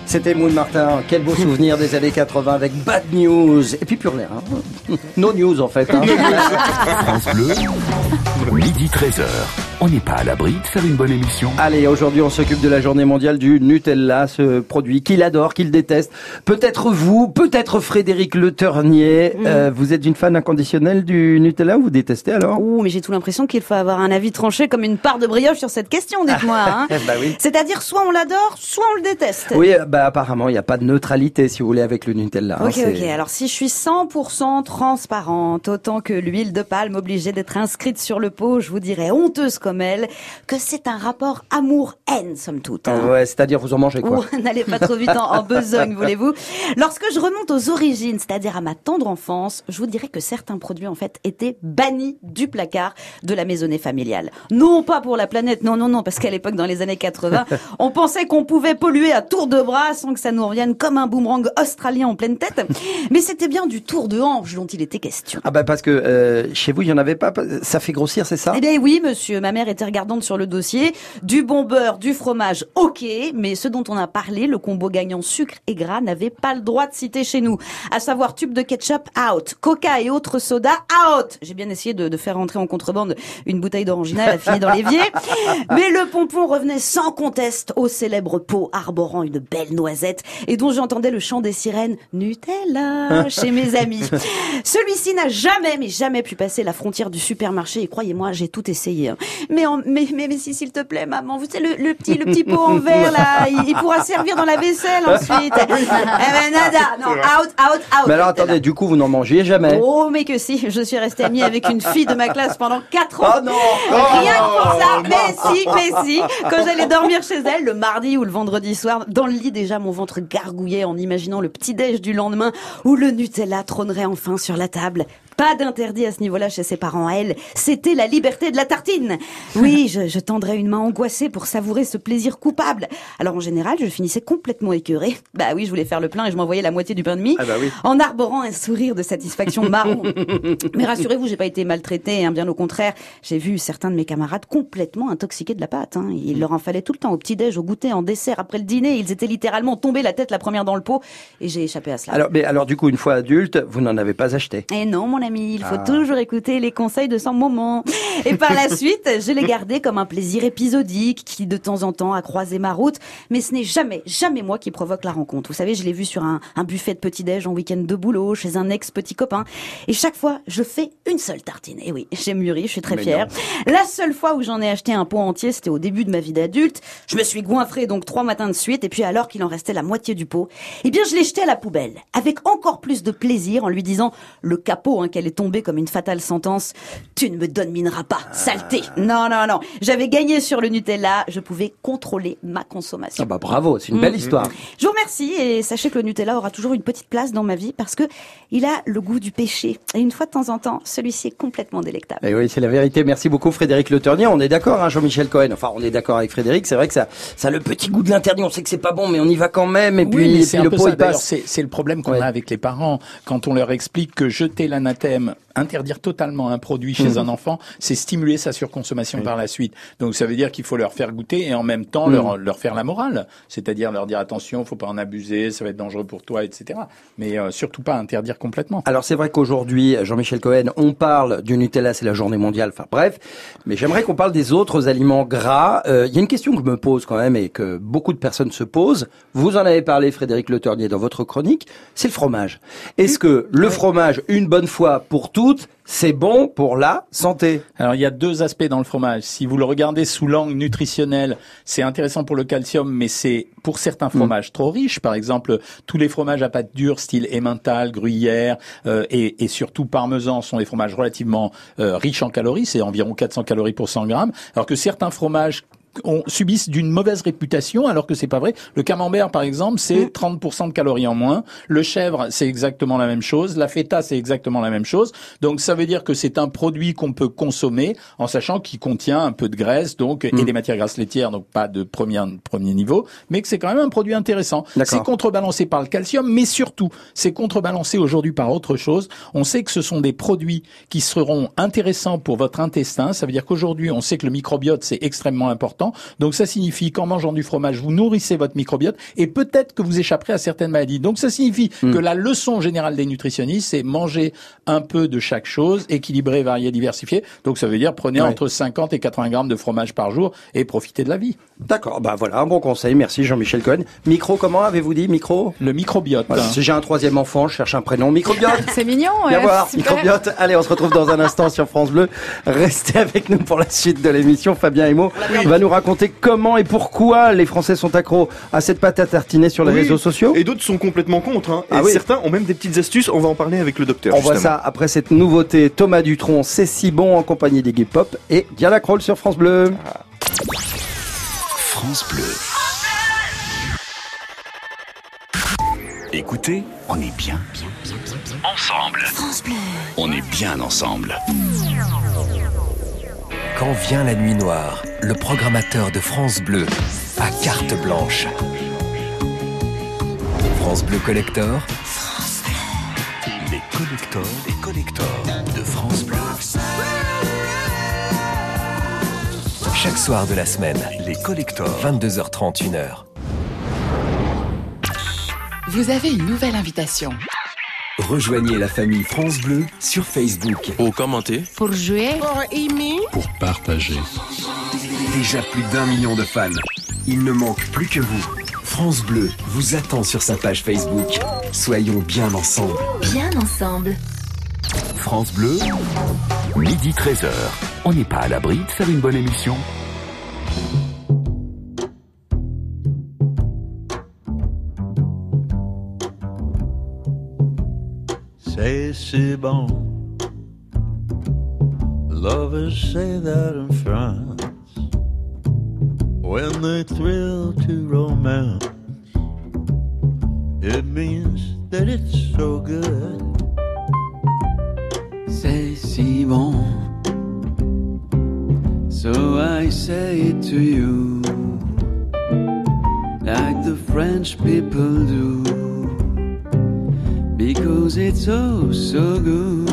C'était Moon Martin. Quel beau souvenir des années quatre-vingts avec Bad News. Et puis plus rien. Hein. No news en fait. Hein. France Bleu, midi treize heures. On n'est pas à l'abri de faire une bonne émission. Allez, aujourd'hui on s'occupe de la journée mondiale du Nutella, ce produit qu'il adore, qu'il déteste. Peut-être vous, peut-être Frédéric Le Ternier. Mmh. Euh, vous êtes une fan inconditionnelle du Nutella ou vous détestez alors? Ouh, mais j'ai tout l'impression qu'il faut avoir un avis tranché comme une part de brioche sur cette question, dites-moi. Hein. Bah oui. C'est-à-dire soit on l'adore, soit on le déteste. Oui, bah apparemment il n'y a pas de neutralité si vous voulez avec le Nutella. Ok, hein, ok. Alors si je suis cent pour cent transparente, autant que l'huile de palme obligée d'être inscrite sur le pot, je vous dirais honteuse comme elle, que c'est un rapport amour-haine, somme toute. Hein. Ouais, c'est-à-dire vous en mangez quoi? Oh, n'allez pas trop vite en, en besogne, voulez-vous. Lorsque je remonte aux origines, c'est-à-dire à ma tendre enfance, je vous dirais que certains produits, en fait, étaient bannis du placard de la maisonnée familiale. Non pas pour la planète, non, non, non, parce qu'à l'époque, dans les années quatre-vingts, on pensait qu'on pouvait polluer à tour de bras sans que ça nous revienne comme un boomerang australien en pleine tête. Mais c'était bien du tour de hanche dont il était question. Ah bah parce que euh, chez vous, il n'y en avait pas, ça fait grossir, c'est ça? Eh bien oui, monsieur, ma mère était regardante sur le dossier. Du bon beurre, du fromage, ok, mais ce dont on a parlé, le combo gagnant sucre et gras, n'avait pas le droit de citer chez nous. À savoir tube de ketchup, out. Coca et autres sodas, out. J'ai bien essayé de, de faire rentrer en contrebande une bouteille d'orangina, elle a fini dans l'évier. Mais le pompon revenait sans conteste au célèbre pot arborant une belle noisette et dont j'entendais le chant des sirènes Nutella chez mes amis. Celui-ci n'a jamais, mais jamais pu passer la frontière du supermarché et croyez-moi, j'ai tout essayé. Hein. Mais, en, mais, mais, mais si, s'il te plaît, maman, vous savez, le, le petit, le petit pot en verre, là, il, il pourra servir dans la vaisselle ensuite. Eh ben, nada. Non, out, out, out. Mais alors, attendez, du coup, vous n'en mangiez jamais? Oh, mais que si. Je suis restée amie avec une fille de ma classe pendant quatre ans. Oh non! Rien que pour ça. Mais si, mais si. Quand j'allais dormir chez elle, le mardi ou le vendredi soir, dans le lit, déjà, mon ventre gargouillait en imaginant le petit-déj du lendemain où le Nutella trônerait enfin sur la table. Pas d'interdit à ce niveau-là chez ses parents à elle. C'était la liberté de la tartine. Oui, je, je tendrais une main angoissée pour savourer ce plaisir coupable. Alors en général, je finissais complètement écœurée. Bah oui, je voulais faire le plein et je m'envoyais la moitié du pain de mie. Ah bah oui. En arborant un sourire de satisfaction marron. Mais rassurez-vous, j'ai pas été maltraitée, hein, bien au contraire. J'ai vu certains de mes camarades complètement intoxiqués de la pâte. Hein. Il leur en fallait tout le temps au petit-déj, au goûter, en dessert, après le dîner. Ils étaient littéralement tombés la tête la première dans le pot et j'ai échappé à cela. Alors, mais alors du coup, une fois adulte, vous n'en avez pas acheté? Et non, mon ami. Il faut ah. toujours écouter les conseils de son moment. Et par la suite, je l'ai gardé comme un plaisir épisodique qui, de temps en temps, a croisé ma route. Mais ce n'est jamais, jamais moi qui provoque la rencontre. Vous savez, je l'ai vu sur un, un buffet de petit-déj en week-end de boulot, chez un ex-petit copain. Et chaque fois, je fais une seule tartine. Et oui, j'ai mûri, je suis très mais fière. Non. La seule fois où j'en ai acheté un pot entier, c'était au début de ma vie d'adulte. Je me suis goinfrée donc trois matins de suite. Et puis alors qu'il en restait la moitié du pot, eh bien, je l'ai jeté à la poubelle. Avec encore plus de plaisir en lui disant le capot, hein, qu'elle est tombée comme une fatale sentence. Tu ne me domineras pas, saleté. Non, non, non. J'avais gagné sur le Nutella. Je pouvais contrôler ma consommation. Ah bah bravo, c'est une mmh. belle histoire. Je vous remercie et sachez que le Nutella aura toujours une petite place dans ma vie parce que il a le goût du péché. Et une fois de temps en temps, celui-ci est complètement délectable. Et oui, c'est la vérité. Merci beaucoup Frédéric Le Ternier. On est d'accord, hein, Jean-Michel Cohen. Enfin, on est d'accord avec Frédéric. C'est vrai que ça, ça a le petit goût de l'interdit. On sait que c'est pas bon, mais on y va quand même. Et oui, puis, et puis le pot il passe. C'est, c'est le problème qu'on ouais. a avec les parents quand on leur explique que jeter l'anathème, interdire totalement un produit chez mmh. un enfant, c'est stimuler sa surconsommation oui. par la suite. Donc ça veut dire qu'il faut leur faire goûter et en même temps mmh. leur leur faire la morale, c'est-à-dire leur dire attention, faut pas en abuser, ça va être dangereux pour toi, et cetera. Mais euh, surtout pas interdire complètement. Alors c'est vrai qu'aujourd'hui, Jean-Michel Cohen, on parle du Nutella, c'est la journée mondiale. Enfin bref, mais j'aimerais qu'on parle des autres aliments gras. Il euh, y a une question que je me pose quand même et que beaucoup de personnes se posent. Vous en avez parlé, Frédéric Le Ternier, dans votre chronique. C'est le fromage. Est-ce que le fromage, une bonne fois pour toutes, c'est bon pour la santé? Alors il y a deux aspects dans le fromage. Si vous le regardez sous l'angle nutritionnel, c'est intéressant pour le calcium, mais c'est pour certains fromages mmh. trop riches. Par exemple, tous les fromages à pâte dure, style Emmental, Gruyère euh, et, et surtout Parmesan, sont des fromages relativement euh, riches en calories. C'est environ quatre cents calories pour cent grammes. Alors que certains fromages on subissent d'une mauvaise réputation alors que c'est pas vrai. Le camembert par exemple, c'est mmh. trente pour cent de calories en moins. Le chèvre, c'est exactement la même chose. La feta, c'est exactement la même chose. Donc ça veut dire que c'est un produit qu'on peut consommer en sachant qu'il contient un peu de graisse donc mmh. et des matières grasses laitières, donc pas de premier premier niveau, mais que c'est quand même un produit intéressant. D'accord. C'est contrebalancé par le calcium, mais surtout, c'est contrebalancé aujourd'hui par autre chose. On sait que ce sont des produits qui seront intéressants pour votre intestin. Ça veut dire qu'aujourd'hui, on sait que le microbiote, c'est extrêmement important important. Donc ça signifie qu'en mangeant du fromage, vous nourrissez votre microbiote et peut-être que vous échapperez à certaines maladies. Donc ça signifie mmh. que la leçon générale des nutritionnistes, c'est manger un peu de chaque chose, équilibré, varié, diversifié. Donc ça veut dire prenez ouais. entre cinquante et quatre-vingts grammes de fromage par jour et profitez de la vie. D'accord, bah voilà, un bon conseil. Merci Jean-Michel Cohen. Micro, comment avez-vous dit micro? Le microbiote. Voilà. Si j'ai un troisième enfant, je cherche un prénom. Microbiote. C'est mignon, ouais. Viens voir, microbiote. Allez, on se retrouve dans un instant sur France Bleu. Restez avec nous pour la suite de l'émission. Fabien Emo oui. va nous raconter comment et pourquoi les Français sont accros à cette pâte à tartiner sur les oui. réseaux sociaux. Et d'autres sont complètement contre. Hein. Et ah oui. certains ont même des petites astuces. On va en parler avec le docteur. On justement. voit ça après cette nouveauté. Thomas Dutronc, c'est si bon en compagnie d'Iggy Pop et Diana Krall sur France Bleu. Ah. France Bleu. Écoutez, on est bien, bien, bien, bien, bien ensemble. France Bleu. On est bien ensemble. Quand vient la nuit noire, le programmateur de France Bleu a carte blanche. France Bleu Collector. France Bleu. Les collectors, les collectors de France Bleu. Chaque soir de la semaine, les collectors. vingt-deux heures trente, une heure. Vous avez une nouvelle invitation. Rejoignez la famille France Bleu sur Facebook. Pour commenter. Pour jouer. Pour aimer. Pour partager. Déjà plus d'un million de fans. Il ne manque plus que vous. France Bleu vous attend sur sa page Facebook. Soyons bien ensemble. Bien ensemble. France Bleu, midi treize heures. On n'est pas à l'abri de faire une bonne émission. C'est si bon. Lovers say that in France. When they thrill to romance, it means that it's so good. C'est si bon. So I say it to you, like the French people do, because it's oh so good.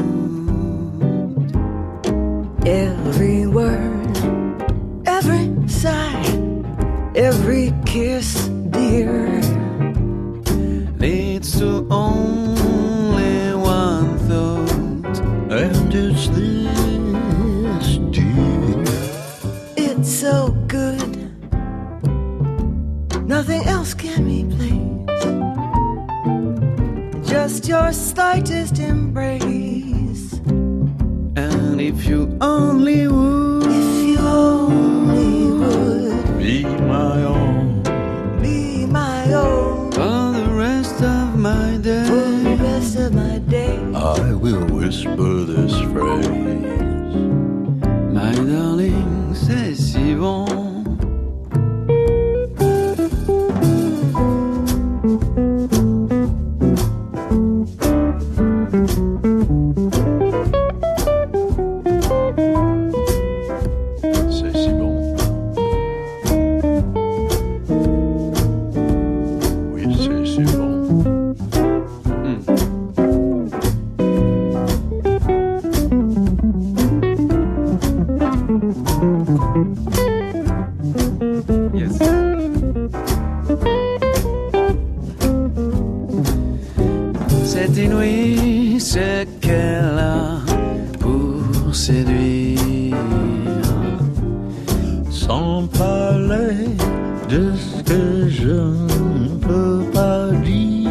Every word, every sigh, every kiss, dear, leads to only one thought, and it's this, dear. It's so good, nothing else can replace just your slightest embrace. And if you only would, if you only would be my own, be my own for the rest of my day, for the rest of my day, I will whisper this phrase. My darling, c'est si bon. C'est inouï ce qu'elle a pour séduire, sans parler de ce que je ne peux pas dire.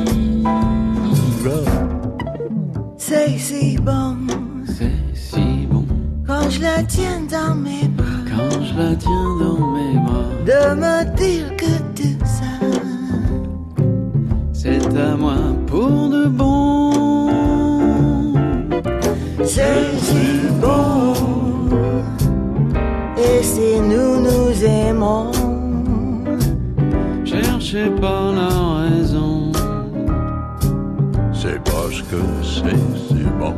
c'est si bon, c'est si bon, quand je la tiens dans mes bras, quand je la tiens dans mes bras, de me dire que tout ça, c'est à moi pour de bon. C'est si bon, et si nous nous aimons, cherchez pas la raison, c'est parce que c'est si bon.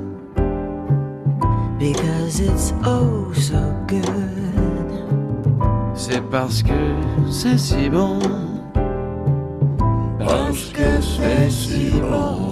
Because it's oh so good. C'est parce que c'est si bon, parce que c'est si bon.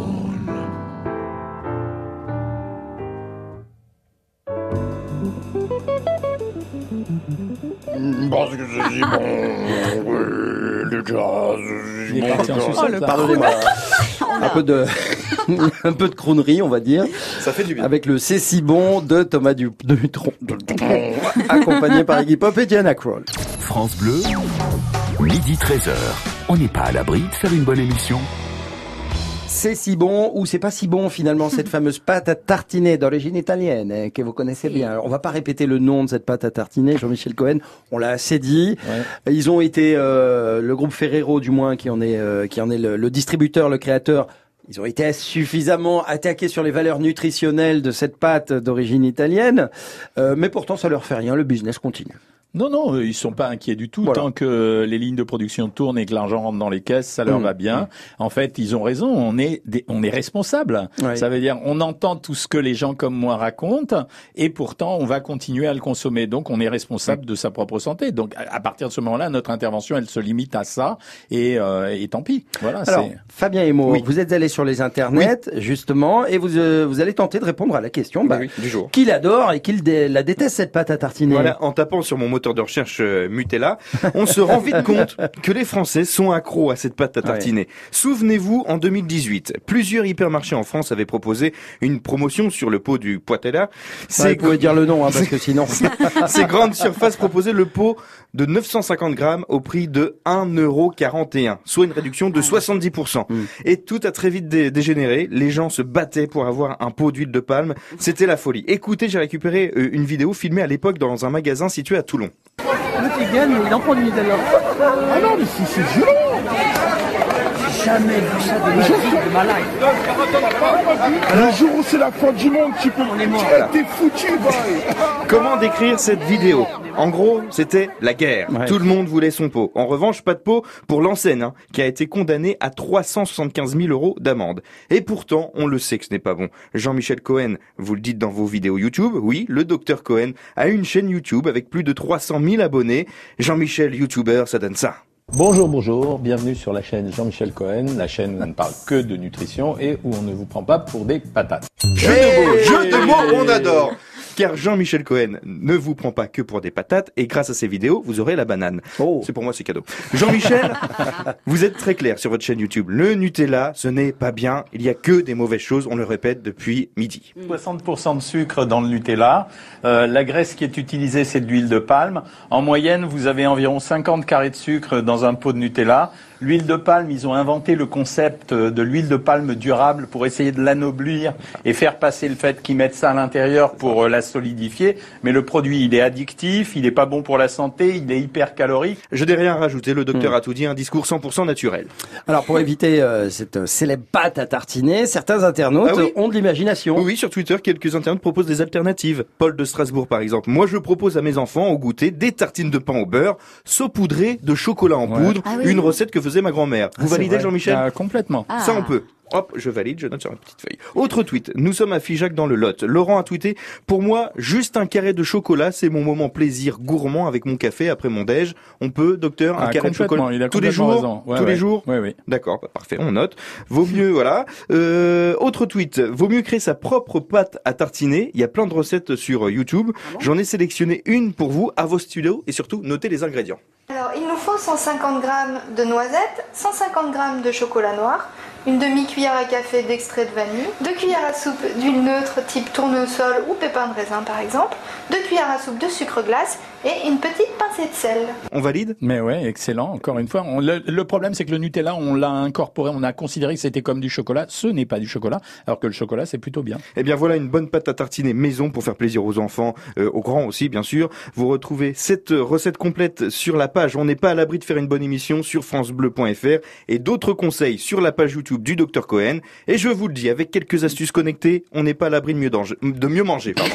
parce que c'est si bon. Le jazz. Il est parti en sucette, là. Pardonnez-moi. Un peu de, un peu de croonerie, on va dire. Ça fait du bien. Avec le C'est si bon de Thomas du, de Dutronc, accompagné par Iggy Pop et Diana Krall. France Bleu, midi treize heures. On n'est pas à l'abri de faire une bonne émission. C'est si bon ou c'est pas si bon finalement cette fameuse pâte à tartiner d'origine italienne hein, que vous connaissez bien. Alors, on va pas répéter le nom de cette pâte à tartiner, Jean-Michel Cohen, on l'a assez dit. Ouais. Ils ont été euh, le groupe Ferrero du moins qui en est euh, qui en est le, le distributeur, le créateur. Ils ont été suffisamment attaqués sur les valeurs nutritionnelles de cette pâte d'origine italienne, euh, mais pourtant ça leur fait rien, le business continue. Non, non, ils sont pas inquiets du tout. Voilà. Tant que les lignes de production tournent et que l'argent rentre dans les caisses, ça leur mmh. va bien. Mmh. En fait, ils ont raison. On est, des, on est responsable. Ouais. Ça veut dire, on entend tout ce que les gens comme moi racontent, et pourtant, on va continuer à le consommer. Donc, on est responsable mmh. de sa propre santé. Donc, à partir de ce moment-là, notre intervention, elle se limite à ça, et, euh, et tant pis. Voilà. Alors, c'est... Fabien Emo, oui. vous êtes allé sur les internets, oui. justement, et vous, euh, vous allez tenter de répondre à la question, bah, oui, du jour. Qui l'adore et qui dé- la déteste cette pâte à tartiner. Voilà, en tapant sur mon moteur de recherche euh, Nutella, on se rend vite compte que les Français sont accros à cette pâte à tartiner. Ouais. Souvenez-vous, en deux mille dix-huit, plusieurs hypermarchés en France avaient proposé une promotion sur le pot du Poitella. C'est ouais, vous pouvez dire le nom, hein, parce que sinon... Ces grandes surfaces proposaient le pot de neuf cent cinquante grammes au prix de un euro quarante et un, soit une réduction de soixante-dix pour cent. Mmh. Et tout a très vite dé- dégénéré. Les gens se battaient pour avoir un pot d'huile de palme. C'était la folie. Écoutez, j'ai récupéré euh, une vidéo filmée à l'époque dans un magasin situé à Toulon. L'autre il gagne, il en prend du Nutella. Ah non, mais c'est, c'est violent. J'ai jamais vu ça de ma vie, de ma life. Le jour où c'est la fin du monde, tu peux... On est mort. T'es foutu, boy. Comment décrire cette vidéo ? En gros, c'était la guerre. Ouais. Tout le monde voulait son pot. En revanche, pas de pot pour l'enseigne, hein, qui a été condamnée à trois cent soixante-quinze mille euros d'amende. Et pourtant, on le sait que ce n'est pas bon. Jean-Michel Cohen, vous le dites dans vos vidéos YouTube, oui, le docteur Cohen a une chaîne YouTube avec plus de trois cent mille abonnés. Jean-Michel, YouTuber, ça donne ça. Bonjour, bonjour, bienvenue sur la chaîne Jean-Michel Cohen, la chaîne où on ne parle que de nutrition et où on ne vous prend pas pour des patates. Jeu de mots, jeu de mots, on adore. Car Jean-Michel Cohen ne vous prend pas que pour des patates et grâce à ses vidéos, vous aurez la banane. Oh. C'est pour moi, c'est cadeau. Jean-Michel, vous êtes très clair sur votre chaîne YouTube. Le Nutella, ce n'est pas bien. Il y a que des mauvaises choses, on le répète depuis midi. soixante pour cent de sucre dans le Nutella. Euh, la graisse qui est utilisée, c'est de l'huile de palme. En moyenne, vous avez environ cinquante carrés de sucre dans un pot de Nutella. L'huile de palme, ils ont inventé le concept de l'huile de palme durable pour essayer de l'anoblir et faire passer le fait qu'ils mettent ça à l'intérieur pour la solidifier. Mais le produit, il est addictif, il est pas bon pour la santé, il est hyper calorique. Je n'ai rien à rajouter, le docteur mmh. a tout dit, un discours cent pour cent naturel. Alors pour éviter euh, cette célèbre pâte à tartiner, certains internautes ah oui. ont de l'imagination. Oui, sur Twitter, quelques internautes proposent des alternatives. Paul de Strasbourg, par exemple. Moi, je propose à mes enfants au goûter des tartines de pain au beurre, saupoudrées de chocolat en ouais. poudre, ah oui. une recette que faisait ma grand-mère. Vous ah, validez, Jean-Michel ? Ah, complètement. Ah. Ça, on peut. Hop, je valide, je note sur ma petite feuille. Autre tweet. Nous sommes à Figeac dans le Lot. Laurent a tweeté, pour moi, juste un carré de chocolat, c'est mon moment plaisir gourmand avec mon café après mon déj. On peut, docteur, un ah, carré de chocolat il a tous les jours, raison. Ouais, tous ouais. les jours. Oui, oui. D'accord, bah, parfait, on note. Vaut mieux, voilà. Euh, autre tweet. Vaut mieux créer sa propre pâte à tartiner. Il y a plein de recettes sur YouTube. Ah bon J'en ai sélectionné une pour vous, à vos studios, et surtout, notez les ingrédients. Alors, il nous faut cent cinquante grammes de noisettes, cent cinquante grammes de chocolat noir, une demi-cuillère à café d'extrait de vanille, deux cuillères à soupe d'huile neutre type tournesol ou pépin de raisin par exemple, deux cuillères à soupe de sucre glace et une petite pincée de sel. On valide ? Mais ouais, excellent. Encore une fois, on, le, le problème c'est que le Nutella, on l'a incorporé, on a considéré que c'était comme du chocolat. Ce n'est pas du chocolat, alors que le chocolat c'est plutôt bien. Eh bien voilà une bonne pâte à tartiner maison pour faire plaisir aux enfants, euh, aux grands aussi bien sûr. Vous retrouvez cette recette complète sur la page On n'est pas à l'abri de faire une bonne émission sur francebleu point f r et d'autres conseils sur la page YouTube du docteur Cohen. Et je vous le dis, avec quelques astuces connectées, on n'est pas à l'abri de mieux, danger, de mieux manger. Pardon.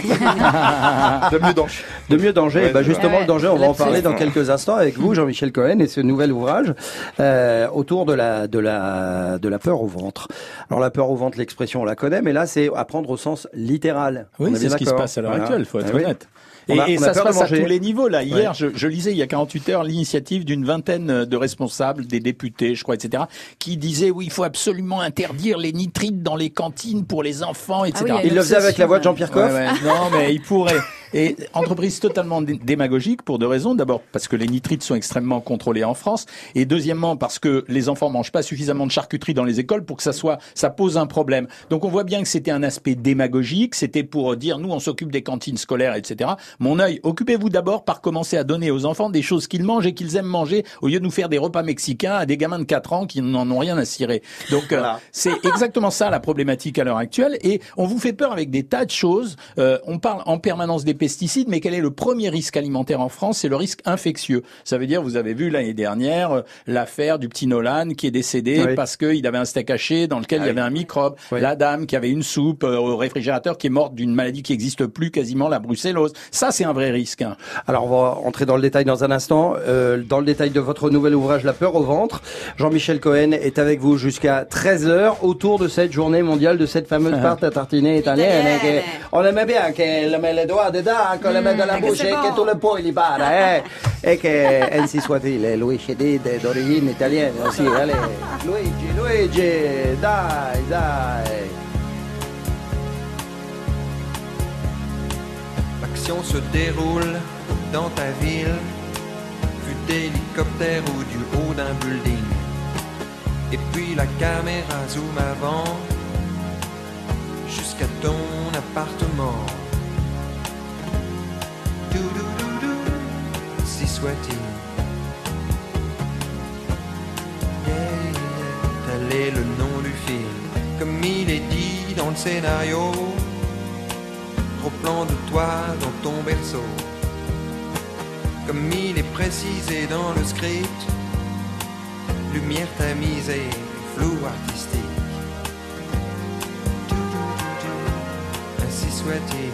de mieux danger. De mieux danger. Ouais, bah justement, ouais, le danger, on va en parler dans ouais. quelques instants avec vous, Jean-Michel Cohen, et ce nouvel ouvrage euh, autour de la de la de la peur au ventre. Alors la peur au ventre, l'expression on la connaît, mais là c'est à prendre au sens littéral. Oui, c'est ce qui se passe à l'heure voilà. actuelle. Faut être ah, honnête. Oui. Et, a, et ça se passe à tous les niveaux. Là, hier, ouais. je, je lisais il y a quarante-huit heures l'initiative d'une vingtaine de responsables, des députés, je crois, et cetera, qui disaient oui, il faut absolument interdire les nitrites dans les cantines pour les enfants, et cetera. Ah oui, il le faisait avec la voix de Jean-Pierre Coff. Ouais, ouais. Non, mais il pourrait. Et entreprise totalement dé- démagogique pour deux raisons. D'abord parce que les nitrites sont extrêmement contrôlés en France, et deuxièmement parce que les enfants mangent pas suffisamment de charcuterie dans les écoles pour que ça soit, ça pose un problème. Donc on voit bien que c'était un aspect démagogique, c'était pour dire nous on s'occupe des cantines scolaires, et cetera. Mon œil, occupez-vous d'abord par commencer à donner aux enfants des choses qu'ils mangent et qu'ils aiment manger, au lieu de nous faire des repas mexicains à des gamins de quatre ans qui n'en ont rien à cirer. Donc voilà. euh, c'est exactement ça la problématique à l'heure actuelle, et on vous fait peur avec des tas de choses. Euh, on parle en permanence des pesticides, mais quel est le premier risque alimentaire en France? C'est le risque infectieux. Ça veut dire, vous avez vu l'année dernière euh, l'affaire du petit Nolan qui est décédé oui. parce qu'il avait un steak haché dans lequel ah, il y avait un microbe. Oui. La dame qui avait une soupe euh, au réfrigérateur qui est morte d'une maladie qui n'existe plus quasiment, la brucellose. Ça, c'est un vrai risque. Hein. Alors, on va entrer dans le détail dans un instant. Euh, dans le détail de votre nouvel ouvrage, La peur au ventre. Jean-Michel Cohen est avec vous jusqu'à treize heures autour de cette journée mondiale, de cette fameuse pâte à tartiner italienne. Que on aimait bien qu'elle met les doigts dedans, qu'on le met dans la bouche et que tout le pot il y part. Hein? Et que, ainsi soit-il, Luigi dit d'origine italienne aussi. Allez, Luigi, Luigi, dai, dai. L'action se déroule dans ta ville, vue d'hélicoptère ou du haut d'un building. Et puis la caméra zoom avant, jusqu'à ton appartement. Dou-dou-dou-dou, si soit-il. Yeah, yeah, tel est le nom du film, comme il est dit dans le scénario. Gros plan de toi dans ton berceau, comme il est précisé dans le script. Lumière tamisée, flou artistique. Ainsi soit-il.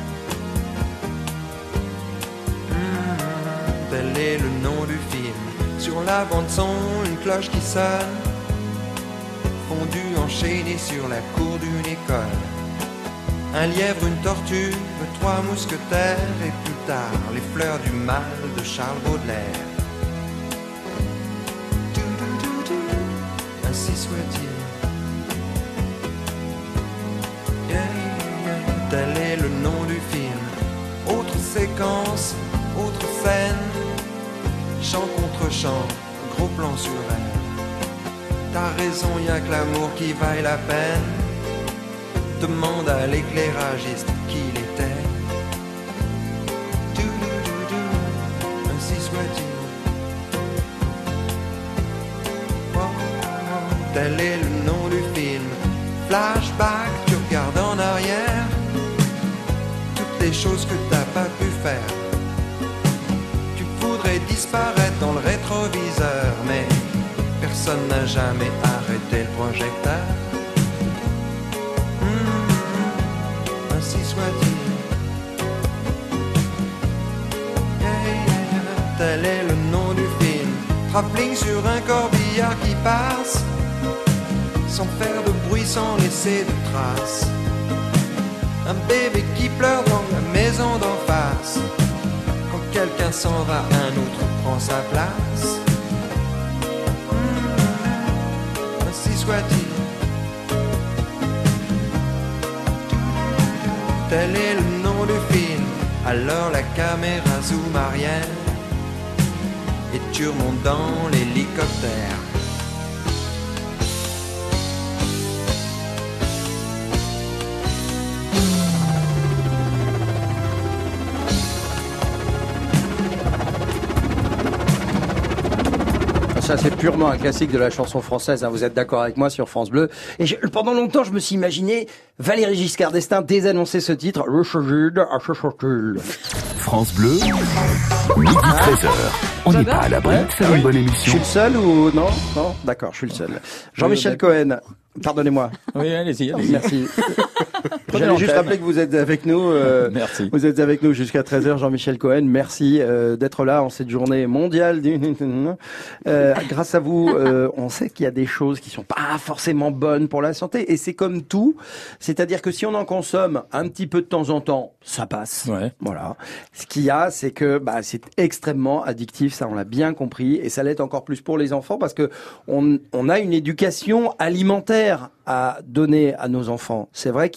Mmh, tel est le nom du film. Sur la bande-son, une cloche qui sonne, fondue enchaînée sur la cour d'une école. Un lièvre, une tortue, trois mousquetaires, et plus tard, les fleurs du mal de Charles Baudelaire. Ainsi soit-il. Yeah, yeah, tel est le nom du film. Autre séquence, autre scène, chant contre chant, gros plan sur elle. T'as raison, y'a que l'amour qui vaille la peine. Demande à l'éclairagiste qui il était. Dou-dou-dou-dou, ainsi soit-il. Oh, oh, tel est le nom du film. Flashback, tu regardes en arrière toutes les choses que t'as pas pu faire. Tu voudrais disparaître dans le rétroviseur, mais personne n'a jamais arrêté le projecteur. Ainsi soit-il. Yeah, yeah, yeah. Tel est le nom du film. Travelling sur un corbillard qui passe, sans faire de bruit, sans laisser de traces. Un bébé qui pleure dans la maison d'en face. Quand quelqu'un s'en va, un autre prend sa place. Mmh, ainsi soit-il. Tel est le nom du film. Alors la caméra zoom arrière et tu remontes dans l'hélicoptère. Ça, c'est purement un classique de la chanson française, hein. Vous êtes d'accord avec moi sur France Bleu. Et je, pendant longtemps, je me suis imaginé Valéry Giscard d'Estaing désannoncer ce titre. Le chagrin à Chachotule. France Bleu, midi treize heures. On n'est pas à l'abri de faire une bonne émission. Je suis le seul ou non? Non, d'accord, je suis le seul. Jean-Michel Cohen, pardonnez-moi. Oui, allez-y, allez-y. Merci. J'allais juste rappeler que vous êtes avec nous. Euh, merci. Vous êtes avec nous jusqu'à treize heures, Jean-Michel Cohen. Merci euh, d'être là en cette journée mondiale. Du... Euh, grâce à vous, euh, on sait qu'il y a des choses qui sont pas forcément bonnes pour la santé. Et c'est comme tout. C'est-à-dire que si on en consomme un petit peu de temps en temps, ça passe. Ouais. Voilà. Ce qu'il y a, c'est que bah, c'est extrêmement addictif. Ça, on l'a bien compris. Et ça l'est encore plus pour les enfants parce que on, on a une éducation alimentaire à donner à nos enfants. C'est vrai que si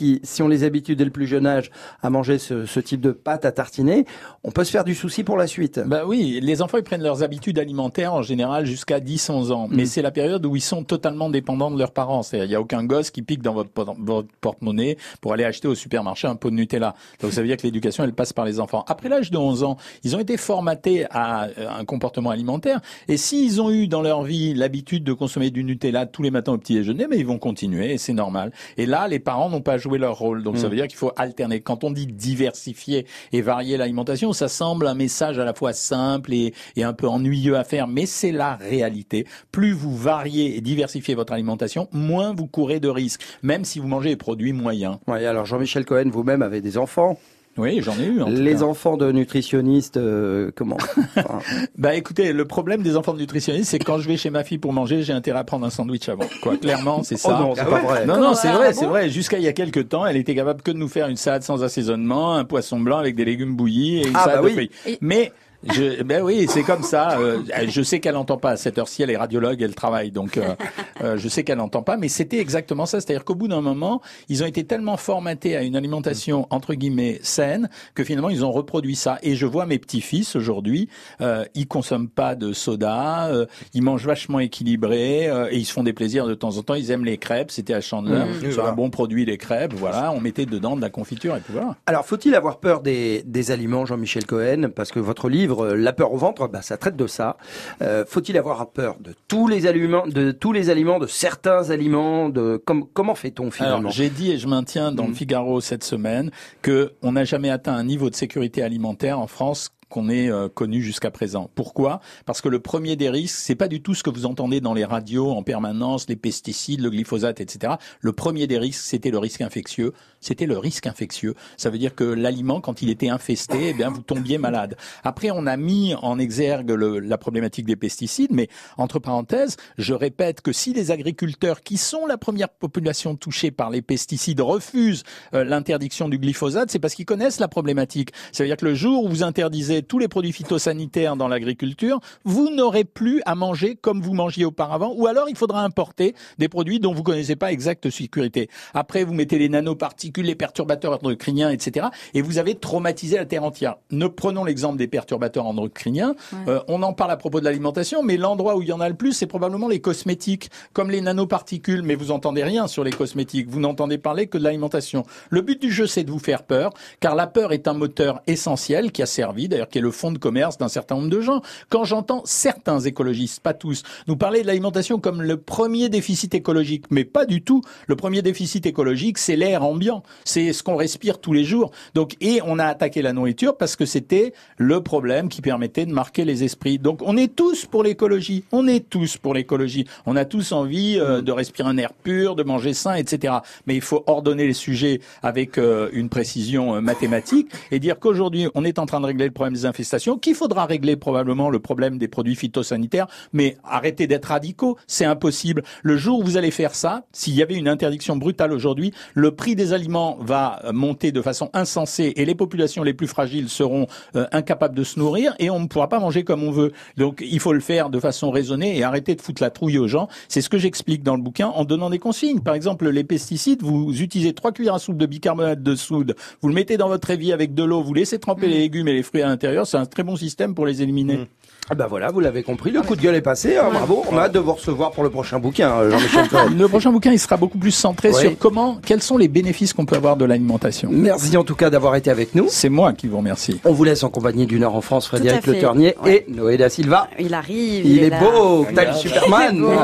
si on les habitue dès le plus jeune âge à manger ce, ce type de pâte à tartiner, on peut se faire du souci pour la suite. Bah oui, les enfants ils prennent leurs habitudes alimentaires en général jusqu'à dix à onze ans, mmh. mais c'est la période où ils sont totalement dépendants de leurs parents. C'est-à-dire, il n'y a aucun gosse qui pique dans votre, votre porte-monnaie pour aller acheter au supermarché un pot de Nutella. Donc ça veut dire que l'éducation elle passe par les enfants. Après l'âge de onze ans, ils ont été formatés à un comportement alimentaire et s'ils ont eu dans leur vie l'habitude de consommer du Nutella tous les matins au petit déjeuner, mais ils vont continuer et c'est normal. Et là, les parents n'ont pas joué leur rôle. Donc mmh. ça veut dire qu'il faut alterner. Quand on dit diversifier et varier l'alimentation, ça semble un message à la fois simple et, et un peu ennuyeux à faire, mais c'est la réalité. Plus vous variez et diversifiez votre alimentation, moins vous courez de risques, même si vous mangez des produits moyens. Oui, alors Jean-Michel Cohen, vous-même avez des enfants. Oui, j'en ai eu. En les tout cas. enfants de nutritionnistes, euh, comment enfin... Bah écoutez, le problème des enfants de nutritionnistes, c'est que quand je vais chez ma fille pour manger, j'ai intérêt à prendre un sandwich avant. Quoi, clairement, c'est ça. Oh non, c'est ah pas ouais vrai. Non, comment non, c'est ah vrai, bon c'est vrai. Jusqu'à il y a quelques temps, elle était capable que de nous faire une salade sans assaisonnement, un poisson blanc avec des légumes bouillis et une ah, salade bah de oui. fruits. Et... Mais Je, ben oui, c'est comme ça. Euh, je sais qu'elle n'entend pas à cette heure-ci, elle est radiologue, elle travaille, donc euh, euh, je sais qu'elle n'entend pas. Mais c'était exactement ça, c'est-à-dire qu'au bout d'un moment, ils ont été tellement formatés à une alimentation entre guillemets saine que finalement ils ont reproduit ça. Et je vois mes petits-fils aujourd'hui, euh, ils consomment pas de soda, euh, ils mangent vachement équilibré euh, et ils se font des plaisirs de temps en temps. Ils aiment les crêpes, c'était à Chandler, mmh. c'est voilà. un bon produit les crêpes. Voilà, on mettait dedans de la confiture et puis voilà. Alors faut-il avoir peur des, des aliments, Jean-Michel Cohen, parce que votre livre La peur au ventre, bah, ça traite de ça. Euh, faut-il avoir peur de tous les aliments, de tous les aliments, de certains aliments, de com- comment fait-on finalement? Alors, j'ai dit et je maintiens dans mmh. le Figaro cette semaine que on n'a jamais atteint un niveau de sécurité alimentaire en France qu'on ait euh, connu jusqu'à présent. Pourquoi ? Parce que le premier des risques, c'est pas du tout ce que vous entendez dans les radios en permanence, les pesticides, le glyphosate, et cetera. Le premier des risques, c'était le risque infectieux. C'était le risque infectieux. Ça veut dire que l'aliment, quand il était infesté, eh bien, vous tombiez malade. Après, on a mis en exergue le, la problématique des pesticides, mais entre parenthèses, je répète que si les agriculteurs, qui sont la première population touchée par les pesticides, refusent euh, l'interdiction du glyphosate, c'est parce qu'ils connaissent la problématique. Ça veut dire que le jour où vous interdisez tous les produits phytosanitaires dans l'agriculture, vous n'aurez plus à manger comme vous mangiez auparavant, ou alors il faudra importer des produits dont vous connaissez pas exacte sécurité. Après, vous mettez les nanoparticules, les perturbateurs endocriniens, et cetera, et vous avez traumatisé la terre entière. Ne prenons l'exemple des perturbateurs endocriniens. Ouais. Euh, on en parle à propos de l'alimentation, mais l'endroit où il y en a le plus, c'est probablement les cosmétiques, comme les nanoparticules, mais vous entendez rien sur les cosmétiques. Vous n'entendez parler que de l'alimentation. Le but du jeu, c'est de vous faire peur, car la peur est un moteur essentiel qui a servi, d'ailleurs, qui est le fonds de commerce d'un certain nombre de gens. Quand j'entends certains écologistes, pas tous, nous parler de l'alimentation comme le premier déficit écologique, mais pas du tout. Le premier déficit écologique, c'est l'air ambiant. C'est ce qu'on respire tous les jours. Donc, et on a attaqué la nourriture parce que c'était le problème qui permettait de marquer les esprits. Donc, on est tous pour l'écologie. On est tous pour l'écologie. On a tous envie euh, de respirer un air pur, de manger sain, et cetera. Mais il faut ordonner les sujets avec euh, une précision euh, mathématique et dire qu'aujourd'hui, on est en train de régler le problème des infestations, qu'il faudra régler probablement le problème des produits phytosanitaires, mais arrêtez d'être radicaux, c'est impossible. Le jour où vous allez faire ça, s'il y avait une interdiction brutale aujourd'hui, le prix des aliments va monter de façon insensée et les populations les plus fragiles seront euh, incapables de se nourrir et on ne pourra pas manger comme on veut. Donc il faut le faire de façon raisonnée et arrêter de foutre la trouille aux gens. C'est ce que j'explique dans le bouquin en donnant des consignes. Par exemple, les pesticides, vous utilisez trois cuillères à soupe de bicarbonate de soude, vous le mettez dans votre évier avec de l'eau, vous laissez tremper mmh. les légumes et les fruits à l'intérieur, c'est un très bon système pour les éliminer. Mmh. Ah ben voilà, vous l'avez compris, le coup de gueule est passé, hein, bravo. On a hâte de vous recevoir pour le prochain bouquin, Jean-Michel Cohen. Le prochain bouquin, il sera beaucoup plus centré oui. sur comment, quels sont les bénéfices qu'on peut avoir de l'alimentation. Merci en tout cas d'avoir été avec nous. C'est moi qui vous remercie. On vous laisse en compagnie du Nord en France, Frédéric Le Ternier ouais. et Noé da Silva. Il arrive. Il, il est, est beau, tel ouais. Superman. Beau.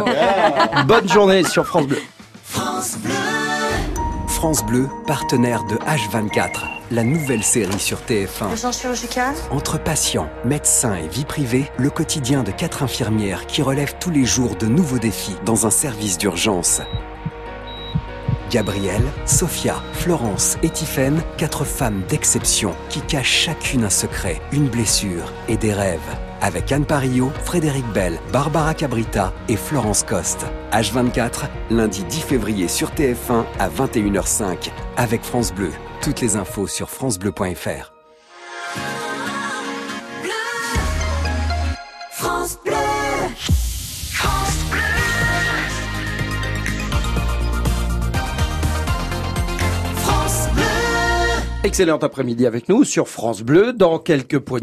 Bonne journée sur France Bleu. France Bleu. France Bleu, partenaire de H vingt-quatre, la nouvelle série sur T F un. Urgence chirurgicale. Entre patients, médecins et vie privée, le quotidien de quatre infirmières qui relèvent tous les jours de nouveaux défis dans un service d'urgence. Gabrielle, Sophia, Florence et Tiffaine, quatre femmes d'exception qui cachent chacune un secret, une blessure et des rêves. Avec Anne Parillo, Frédéric Bell, Barbara Cabrita et Florence Coste. H vingt-quatre, lundi dix février sur T F un à vingt et une heures cinq. Avec France Bleu. Toutes les infos sur francebleu point f r. France Bleu. France Bleu. excellent après-midi avec nous sur France Bleu. Dans quelques points